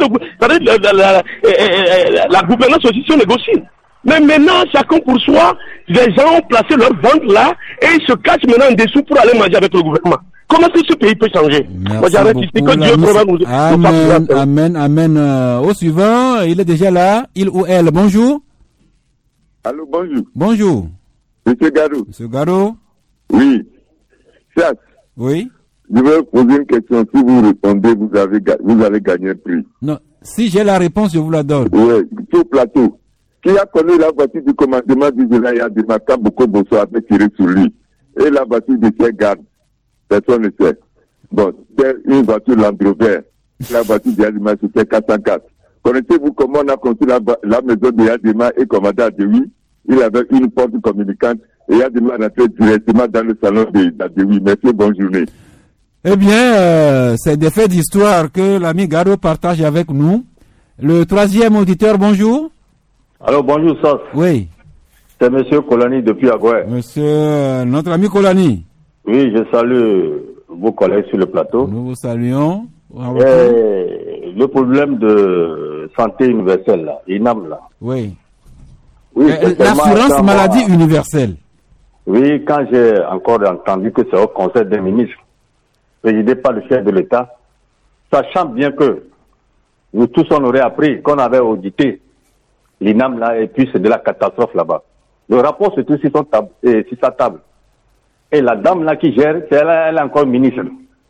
la gouvernance aussi se négocie. Mais maintenant, chacun pour soi, les gens ont placé leur vente là, et ils se cachent maintenant en dessous pour aller manger avec le gouvernement. Comment est-ce que ce pays peut changer? Moi, j'arrête ici, que Dieu nous Amen. Au suivant, il est déjà là, il ou elle. Bonjour. Allô, bonjour. Bonjour. Monsieur Garou. Monsieur Garou. Oui. Certes. Oui. Je vais vous poser une question. Si vous répondez, vous allez gagner un prix. Non. Si j'ai la réponse, je vous la donne. Oui. Sur plateau. Qui a connu la voiture du commandement du Zélaya de Maka Boko Bosso avait tiré sur lui. Et la voiture de ses gardes. Personne ne sait. Bon, c'est une voiture Land Rover. La voiture de Yadima, c'était 404. Connaissez-vous comment on a construit la maison de Yadima et commandant Adewi? Il avait une porte communicante et Yadima rentrait directement dans le salon d'Adewi. Merci, bonne journée. Eh bien, c'est des faits d'histoire que l'ami Garo partage avec nous. Le troisième auditeur, bonjour. Alors, bonjour, Sos. Oui. C'est monsieur Kolani depuis Agoué. Monsieur, notre ami Kolani. Oui, je salue vos collègues sur le plateau. Nous vous saluons. Le problème de santé universelle, là, INAM, là. Oui. Oui, l'assurance maladie universelle. Oui, quand j'ai encore entendu que c'est au Conseil des ministres, présidé par le chef de l'État, sachant bien que nous tous on aurait appris qu'on avait audité l'INAM là et puis c'est de la catastrophe là-bas. Le rapport se trouve sur sa table. Et la dame là qui gère, elle est encore ministre.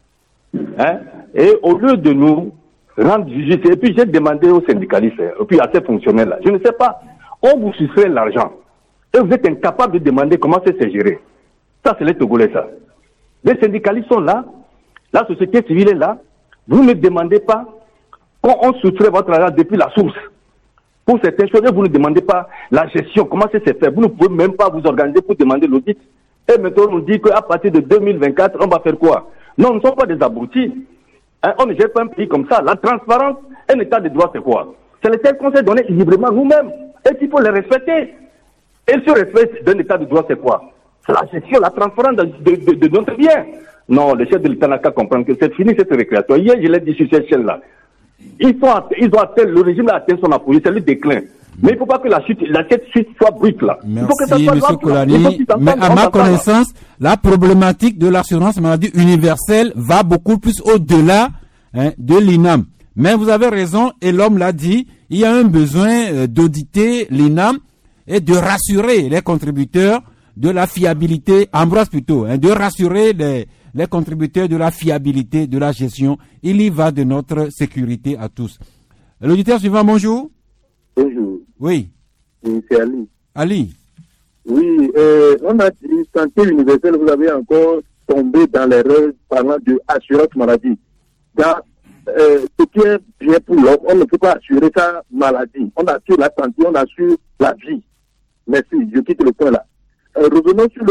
Hein? Et au lieu de nous rendre justice, et puis j'ai demandé aux syndicalistes, et puis à ces fonctionnaires-là, je ne sais pas, on vous souffrait l'argent, et vous êtes incapable de demander comment c'est géré. Ça, c'est les Togolais, ça. Les syndicalistes sont là, la société civile est là, vous ne demandez pas quand on soustrait votre argent depuis la source. Pour certaines choses, vous ne demandez pas la gestion, comment c'est fait. Vous ne pouvez même pas vous organiser pour demander l'audit. Et maintenant, on nous dit qu'à partir de 2024, on va faire quoi? Non, nous ne sommes pas des abrutis. Hein, on ne gère pas un pays comme ça. La transparence, un état de droit, c'est quoi? C'est les termes qu'on s'est donnés librement nous-mêmes. Et qu'il faut les respecter. Et ce respect d'un état de droit, c'est quoi? C'est la gestion, la transparence de notre bien. Non, le chef de l'État n'a qu'à comprendre que c'est fini cette récréation. Hier, je l'ai dit sur cette chaîne-là. Ils ont atteint, le régime a atteint son apogée, c'est le déclin. Mais il ne faut pas que la tête suite soit brute là. Merci, il faut que ça soit M. Kolani. Mais à ma connaissance, la problématique de l'assurance maladie universelle va beaucoup plus au-delà de l'INAM. Mais vous avez raison, et l'homme l'a dit, il y a un besoin d'auditer l'INAM et de rassurer les contributeurs de la fiabilité, Ambroise plutôt, de rassurer les contributeurs de la fiabilité de la gestion. Il y va de notre sécurité à tous. L'auditeur suivant, bonjour. Bonjour. Oui. Oui, c'est Ali. Ali. Oui, on a dit santé universelle, vous avez encore tombé dans l'erreur parlant de assurance maladie. Dans ce qui est bien pour l'homme, on ne peut pas assurer sa maladie. On assure la santé, on assure la vie. Merci, je quitte le point là. Revenons sur le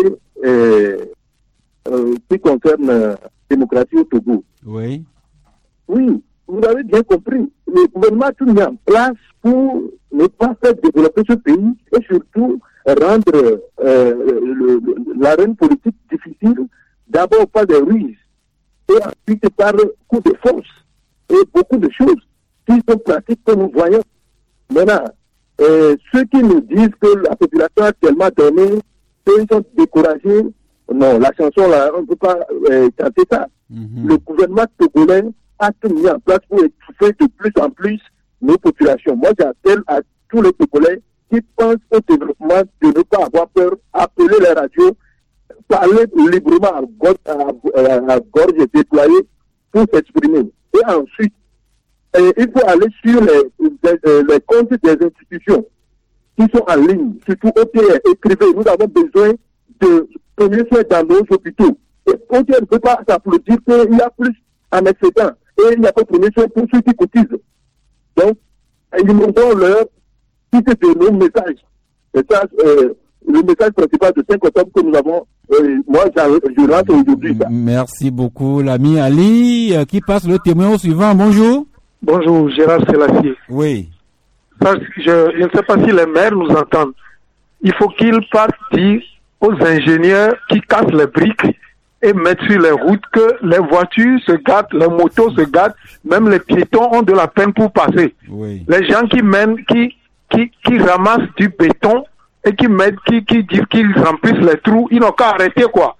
côté qui concerne la démocratie au Togo. Oui. Oui, vous avez bien compris. Le gouvernement a tout mis en place pour ne pas faire développer ce pays et surtout rendre l'arène politique difficile, d'abord par des ruses et ensuite par coup de force et beaucoup de choses qui sont pratiques que nous voyons. Maintenant, ceux qui nous disent que la population actuellement donnée, ils sont découragés, non, la chanson là, on ne peut pas chanter ça. Le gouvernement togolais a tout mis en place pour étouffer de plus en plus nos populations. Moi, j'appelle à tous les Togolais qui pensent au développement de ne pas avoir peur, appeler les radios, parler librement à gorge déployée pour s'exprimer. Et ensuite, il faut aller sur les comptes des institutions qui sont en ligne, surtout OTR, écrivez, nous avons besoin de premiers soins dans nos hôpitaux. Et OTR ne peut pas s'applaudir qu'il y a plus en excédent et il n'y a pas de premiers soins pour ceux qui cotisent. Donc, alimentons-leur qui c'est de nos messages. Et ça, le message principal de 5 octobre que nous avons, moi, je rentre aujourd'hui. Ça. Merci beaucoup, l'ami Ali, qui passe le témoin au suivant. Bonjour. Bonjour, Gérard Sélassié. Oui. Je ne sais pas si les maires nous entendent. Il faut qu'ils partent dire aux ingénieurs qui cassent les briques et mettent sur les routes que les voitures se gâtent, les motos se gâtent, même les piétons ont de la peine pour passer. Oui. Les gens qui ramassent du béton et qui disent qu'ils remplissent les trous, ils n'ont qu'à arrêter quoi.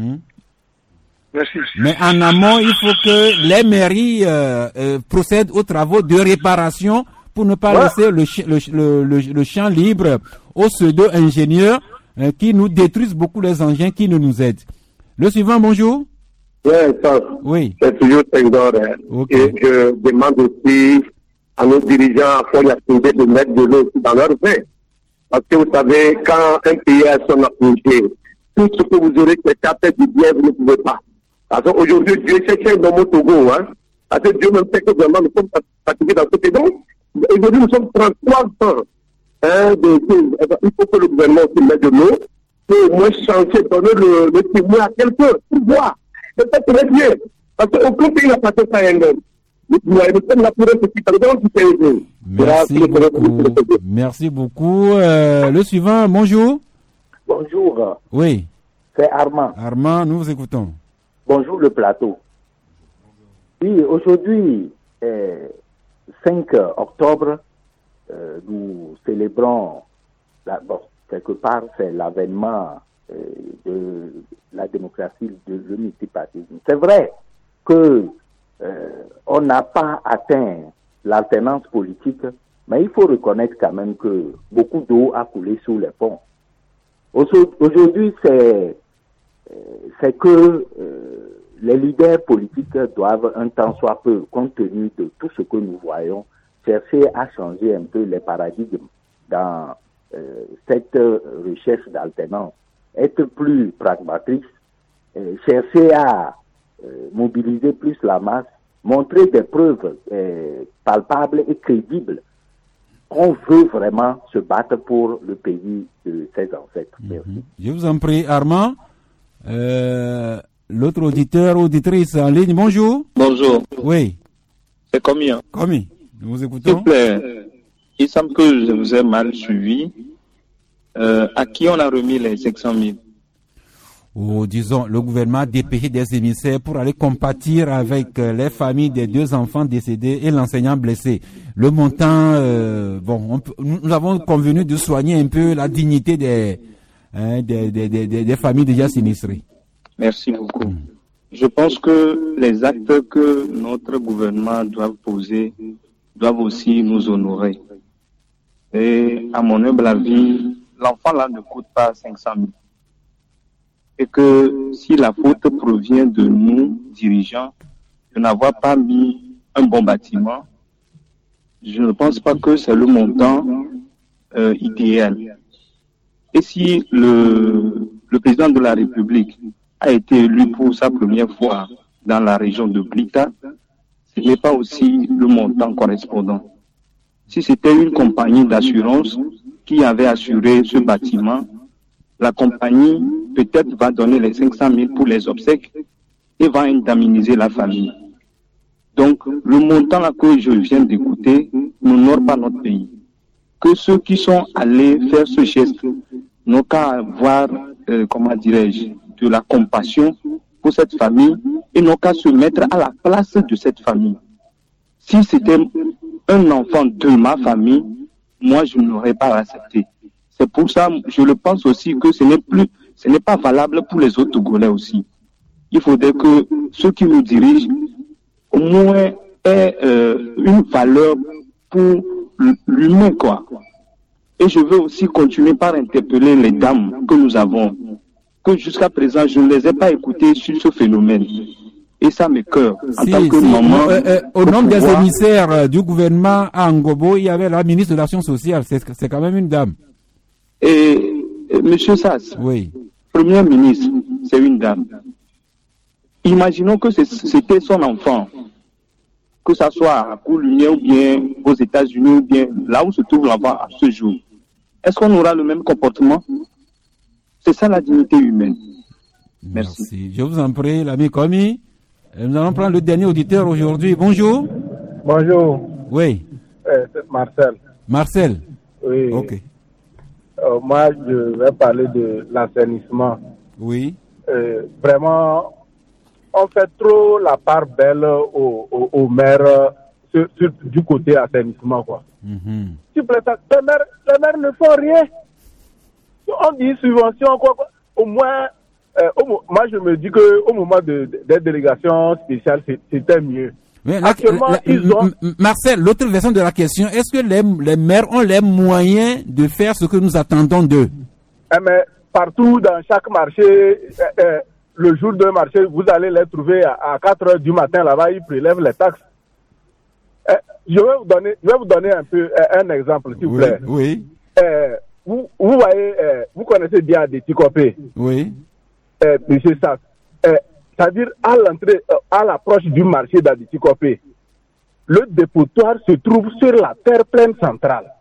Merci. Mais en amont, il faut que les mairies procèdent aux travaux de réparation pour ne pas laisser le champ libre aux pseudo-ingénieurs qui nous détruisent beaucoup les engins qui ne nous aident. Le suivant, bonjour. Oui. C'est toujours Senghor. Okay. Et je demande aussi à nos dirigeants de mettre de l'eau dans leur vin. Parce que vous savez, quand un pays a son apogée, tout ce que vous aurez fait faire du bien, vous ne pouvez pas. Parce qu'aujourd'hui, Dieu cherche dans mon Togo, hein. Parce que Dieu même sait que vraiment nous sommes fatigués dans ce pays. Donc, aujourd'hui, nous sommes 33 ans. Il faut que le gouvernement aussi mette de l'eau pour au moins changer, donner le témoin à quelqu'un pour voir. C'est ça très bien. Parce qu'aucun pays n'a pas fait ça à un homme. Merci beaucoup. Le suivant, bonjour. Bonjour. Oui. C'est Armand. Armand, nous vous écoutons. Bonjour le plateau. Oui, aujourd'hui, 5 octobre, nous célébrons, quelque part, c'est l'avènement de la démocratie, de l'unipartisme. C'est vrai que on n'a pas atteint l'alternance politique, mais il faut reconnaître quand même que beaucoup d'eau a coulé sous les ponts. Aujourd'hui, c'est que les leaders politiques doivent un temps soit peu, compte tenu de tout ce que nous voyons, chercher à changer un peu les paradigmes dans cette recherche d'alternance, être plus pragmatique, chercher à mobiliser plus la masse, montrer des preuves palpables et crédibles qu'on veut vraiment se battre pour le pays de ses ancêtres. Merci. Je vous en prie, Armand. L'autre auditeur, auditrice en ligne, bonjour. Bonjour. Oui. C'est combien? Commis, nous vous S'il écoutons. vous plaît, il semble que je vous ai mal suivi. À qui on a remis les 500 000? Ou disons, le gouvernement a dépêché des émissaires pour aller compatir avec les familles des 2 enfants décédés et l'enseignant blessé. Le montant, nous avons convenu de soigner un peu la dignité des familles déjà sinistrées. Merci beaucoup. Je pense que les actes que notre gouvernement doit poser doivent aussi nous honorer. Et à mon humble avis, l'enfant là ne coûte pas 500 000. Et que si la faute provient de nous, dirigeants, de n'avoir pas mis un bon bâtiment, je ne pense pas que c'est le montant idéal. Et si le président de la République a été élu pour sa première fois dans la région de Blita, ce n'est pas aussi le montant correspondant. Si c'était une compagnie d'assurance qui avait assuré ce bâtiment, la compagnie peut-être va donner les 500 000 pour les obsèques et va indemniser la famille. Donc, le montant là que je viens d'écouter n'honore pas notre pays. Que ceux qui sont allés faire ce geste n'ont qu'à avoir, de la compassion pour cette famille et n'ont qu'à se mettre à la place de cette famille. Si c'était un enfant de ma famille, moi je n'aurais pas accepté. C'est pour ça, je le pense aussi que ce n'est pas valable pour les autres Togolais aussi. Il faudrait que ceux qui nous dirigent, au moins, aient une valeur pour l'humain, quoi. Et je veux aussi continuer par interpeller les dames que nous avons, que jusqu'à présent, je ne les ai pas écoutées sur ce phénomène. Et ça m'écoeure. En tant que maman, au nom des émissaires du gouvernement à Ngobo, il y avait la ministre de l'Action sociale. C'est quand même une dame. Et Monsieur Sass, oui. Premier ministre, c'est une dame. Imaginons que c'était son enfant, que ça soit à Coulunier ou bien aux États-Unis ou bien là où se trouve l'enfant à ce jour. Est-ce qu'on aura le même comportement? C'est ça la dignité humaine. Merci. Je vous en prie, l'ami Komi. Nous allons prendre le dernier auditeur aujourd'hui. Bonjour. Bonjour. Oui. C'est Marcel. Marcel. Oui. Ok. Moi, je vais parler de l'assainissement. Oui. Vraiment, on fait trop la part belle aux maires du côté assainissement, quoi. S'il vous plaît, les maires ne font rien. On dit subvention, quoi. Au moins, moi je me dis qu'au moment des délégations spéciales, c'était mieux. Actuellement, ils ont... Marcel, l'autre version de la question, est-ce que les maires ont les moyens de faire ce que nous attendons d'eux? Mais partout, dans chaque marché, le jour d'un marché, vous allez les trouver à 4 heures du matin là-bas, ils prélèvent les taxes. Je vais vous donner un exemple, s'il vous plaît. Oui. Vous voyez, vous connaissez bien des Tikopé. Oui. Monsieur Sass. C'est-à-dire à l'entrée, à l'approche du marché d'Aditikopé, le dépotoir se trouve sur la terre pleine centrale.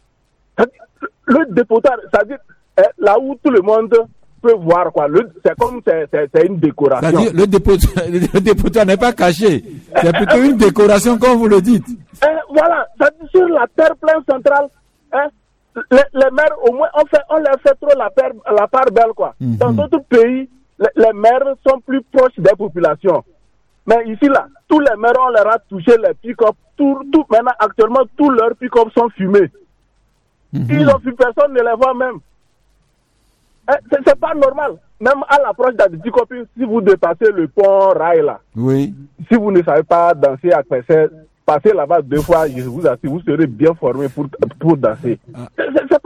Le dépotoir, c'est-à-dire là où tout le monde peut voir, quoi. C'est comme c'est une décoration. C'est-à-dire le dépotoir n'est pas caché. C'est plutôt une décoration, comme vous le dites. Voilà, c'est-à-dire sur la terre pleine centrale. Les maires, au moins, on leur fait trop la part belle, quoi. Dans d'autres pays, les maires sont plus proches des populations. Mais ici, là, tous les maires, on leur a touché les pick-up. Maintenant, actuellement, tous leurs pick-up sont fumés. Ils ont vu, personne ne les voit même. C'est pas normal. Même à l'approche d'Aditikopé, si vous dépassez le pont Rail, là, oui. Si vous ne savez pas danser à Pessé, passez là-bas 2 fois, je vous assure, vous serez bien formé pour danser. C'est pas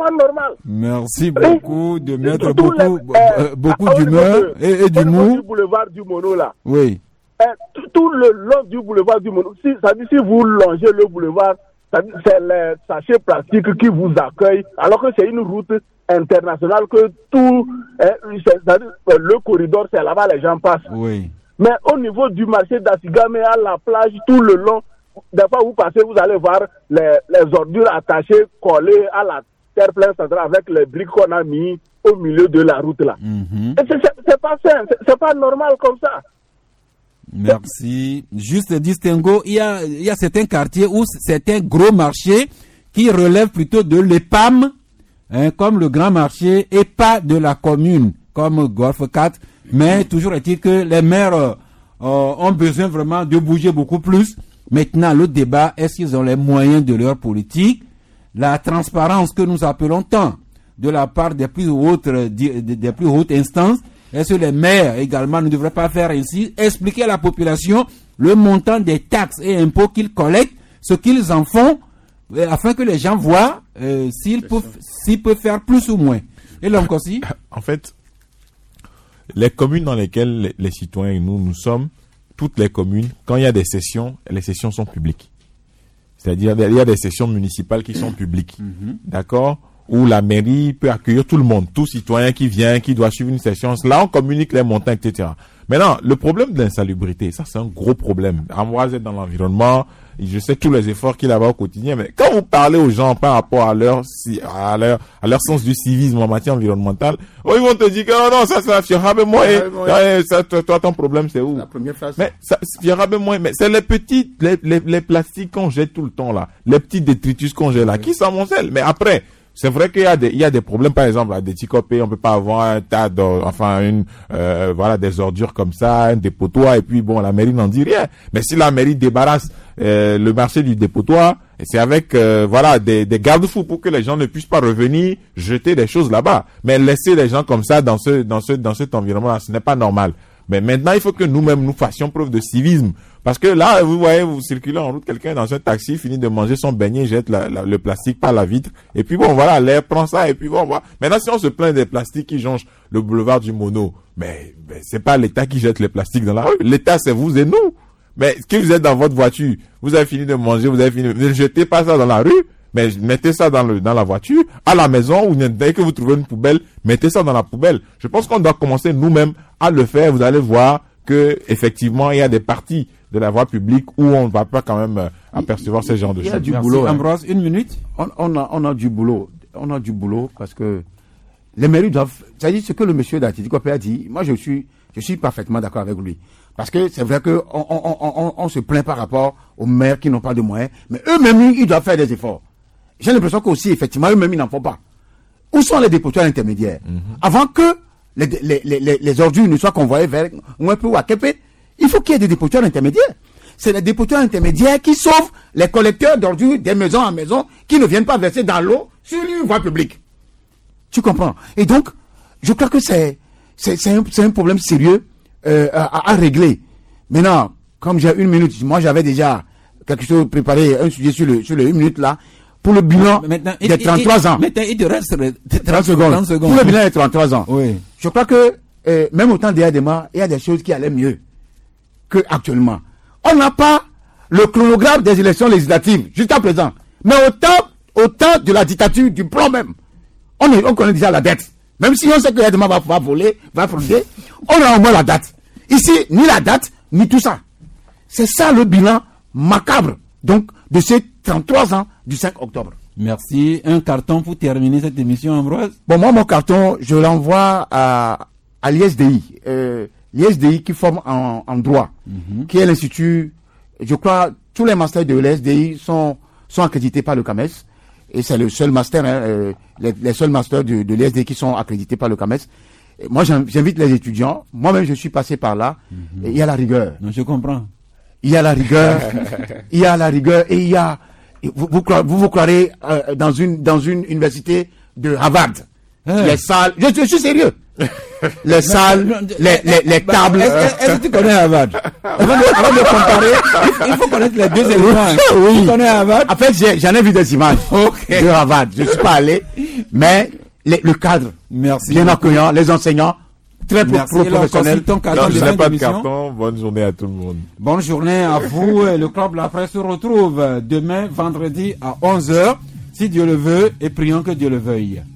pas normal. Merci beaucoup de mettre beaucoup d'humeur et d'humour. Du boulevard du Mono là. Oui. Tout le long du boulevard du Mono. Si vous longez le boulevard, c'est les sachets plastiques qui vous accueillent, alors que c'est une route internationale que tout, le corridor, c'est là-bas les gens passent. Oui. Mais au niveau du marché d'Assigame, à la plage, tout le long, des fois vous passez, vous allez voir les ordures attachées, collées à la terre pleine centrale avec les briques qu'on a mis au milieu de la route là. Et c'est pas sain, c'est pas normal comme ça. Merci. Juste distinguo, il y a certains quartiers où certains gros marchés qui relèvent plutôt de l'EPAM, comme le grand marché, et pas de la commune, comme Golfe 4. Mais toujours est-il que les maires ont besoin vraiment de bouger beaucoup plus. Maintenant, le débat, est-ce qu'ils ont les moyens de leur politique? La transparence que nous appelons tant de la part des plus hautes instances. Est-ce que les maires également ne devraient pas faire ainsi? Expliquer à la population le montant des taxes et impôts qu'ils collectent, ce qu'ils en font, afin que les gens voient s'ils peuvent faire plus ou moins. Et l'homme aussi. En fait, les communes dans lesquelles les citoyens et nous sommes, toutes les communes, quand il y a des sessions, les sessions sont publiques. C'est-à-dire, il y a des sessions municipales qui sont publiques. D'accord? Où la mairie peut accueillir tout le monde, tout citoyen qui vient, qui doit suivre une session. Là, on communique les montants, etc. Maintenant, le problème de l'insalubrité, ça, c'est un gros problème. Ambroise est dans l'environnement. Je sais tous les efforts qu'il a au quotidien, mais quand vous parlez aux gens par rapport à leur sens du civisme en matière environnementale, ils vont te dire que non, ça, toi, ton problème, c'est où? La première phrase. Mais mais c'est les plastiques qu'on jette tout le temps, là. Les petits détritus qu'on jette là, qui s'amoncellent. Mais après, c'est vrai qu'il y a des problèmes, par exemple, à des Ticopé, on peut pas avoir un tas des ordures comme ça, un dépotoir, et puis bon, la mairie n'en dit rien. Mais si la mairie débarrasse, le marché du dépotoir, c'est avec, des garde-fous pour que les gens ne puissent pas revenir jeter des choses là-bas. Mais laisser les gens comme ça dans cet environnement-là, ce n'est pas normal. Mais maintenant, il faut que nous-mêmes, nous fassions preuve de civisme. Parce que là, vous voyez, vous circulez en route, quelqu'un dans un taxi finit de manger son beignet, jette le plastique par la vitre. Et puis bon, voilà, l'air prend ça, et puis bon, voilà. Maintenant, si on se plaint des plastiques qui jonchent le boulevard du Mono, mais c'est pas l'État qui jette les plastiques dans la rue. L'État, c'est vous et nous. Mais que vous êtes dans votre voiture, vous avez fini de manger, ne jetez pas ça dans la rue, mais mettez ça dans la voiture, à la maison, ou dès que vous trouvez une poubelle, mettez ça dans la poubelle. Je pense qu'on doit commencer nous-mêmes à le faire. Vous allez voir que, effectivement, il y a des parties de la voie publique où on ne va pas quand même apercevoir ce genre de choses. Il y a du boulot. Ambroise, une minute. On a du boulot. On a du boulot parce que les mairies doivent, c'est-à-dire ce que le monsieur d'Atletico a dit, moi je suis parfaitement d'accord avec lui. Parce que c'est vrai que on se plaint par rapport aux maires qui n'ont pas de moyens, mais eux-mêmes, ils doivent faire des efforts. J'ai l'impression qu'aussi, effectivement, eux-mêmes, ils n'en font pas. Où sont les dépotoirs intermédiaires? Avant que les ordures ne soient convoyées vers Mouepé ou Akepe, il faut qu'il y ait des dépotoirs intermédiaires. C'est les dépotoirs intermédiaires qui sauvent les collecteurs d'ordures des maisons à maison qui ne viennent pas verser dans l'eau sur une voie publique. Tu comprends? Et donc, je crois que c'est un problème sérieux à régler. Maintenant, comme j'ai une minute, moi j'avais déjà quelque chose préparé, un sujet sur les 1 minute là, pour le bilan des 33 ans. Maintenant, il te reste 30 secondes. Pour le bilan des 33 ans. Oui. Je crois que même au temps d'Adema, il y a des choses qui allaient mieux qu'actuellement. On n'a pas le chronogramme des élections législatives jusqu'à présent. Mais au temps de la dictature du plan même, on connaît déjà la date. Même si on sait que Adema va frauder, on a au moins la date. Ici, ni la date, ni tout ça. C'est ça le bilan macabre, donc, de ces 33 ans du 5 octobre. Merci. Un carton pour terminer cette émission, Ambroise. Bon, moi, mon carton, je l'envoie à l'ISDI. L'ISDI qui forme en droit, qui est l'institut, je crois, tous les masters de l'ISDI sont accrédités par le CAMES. Et c'est le seul master, les seuls masters de l'ISDI qui sont accrédités par le CAMES. Et moi, j'invite les étudiants. Moi-même, je suis passé par là. Et il y a la rigueur. Non, je comprends. Il y a la rigueur. Il y a la rigueur et il y a, vous croirez dans une université de Harvard. Les salles. Je suis sérieux. les salles, les tables. Est-ce que tu connais Harvard? Avant de comparer, il faut connaître les deux éléments. Oui. Tu connais Harvard? En fait, j'en ai vu des images de Harvard. Je suis pas allé, mais le cadre, merci, bien accueillant, les enseignants, très professionnels. Non, je n'ai pas de carton. Bonne journée à tout le monde. Bonne journée à vous. Le Club La Presse se retrouve demain, vendredi à 11h, si Dieu le veut, et prions que Dieu le veuille.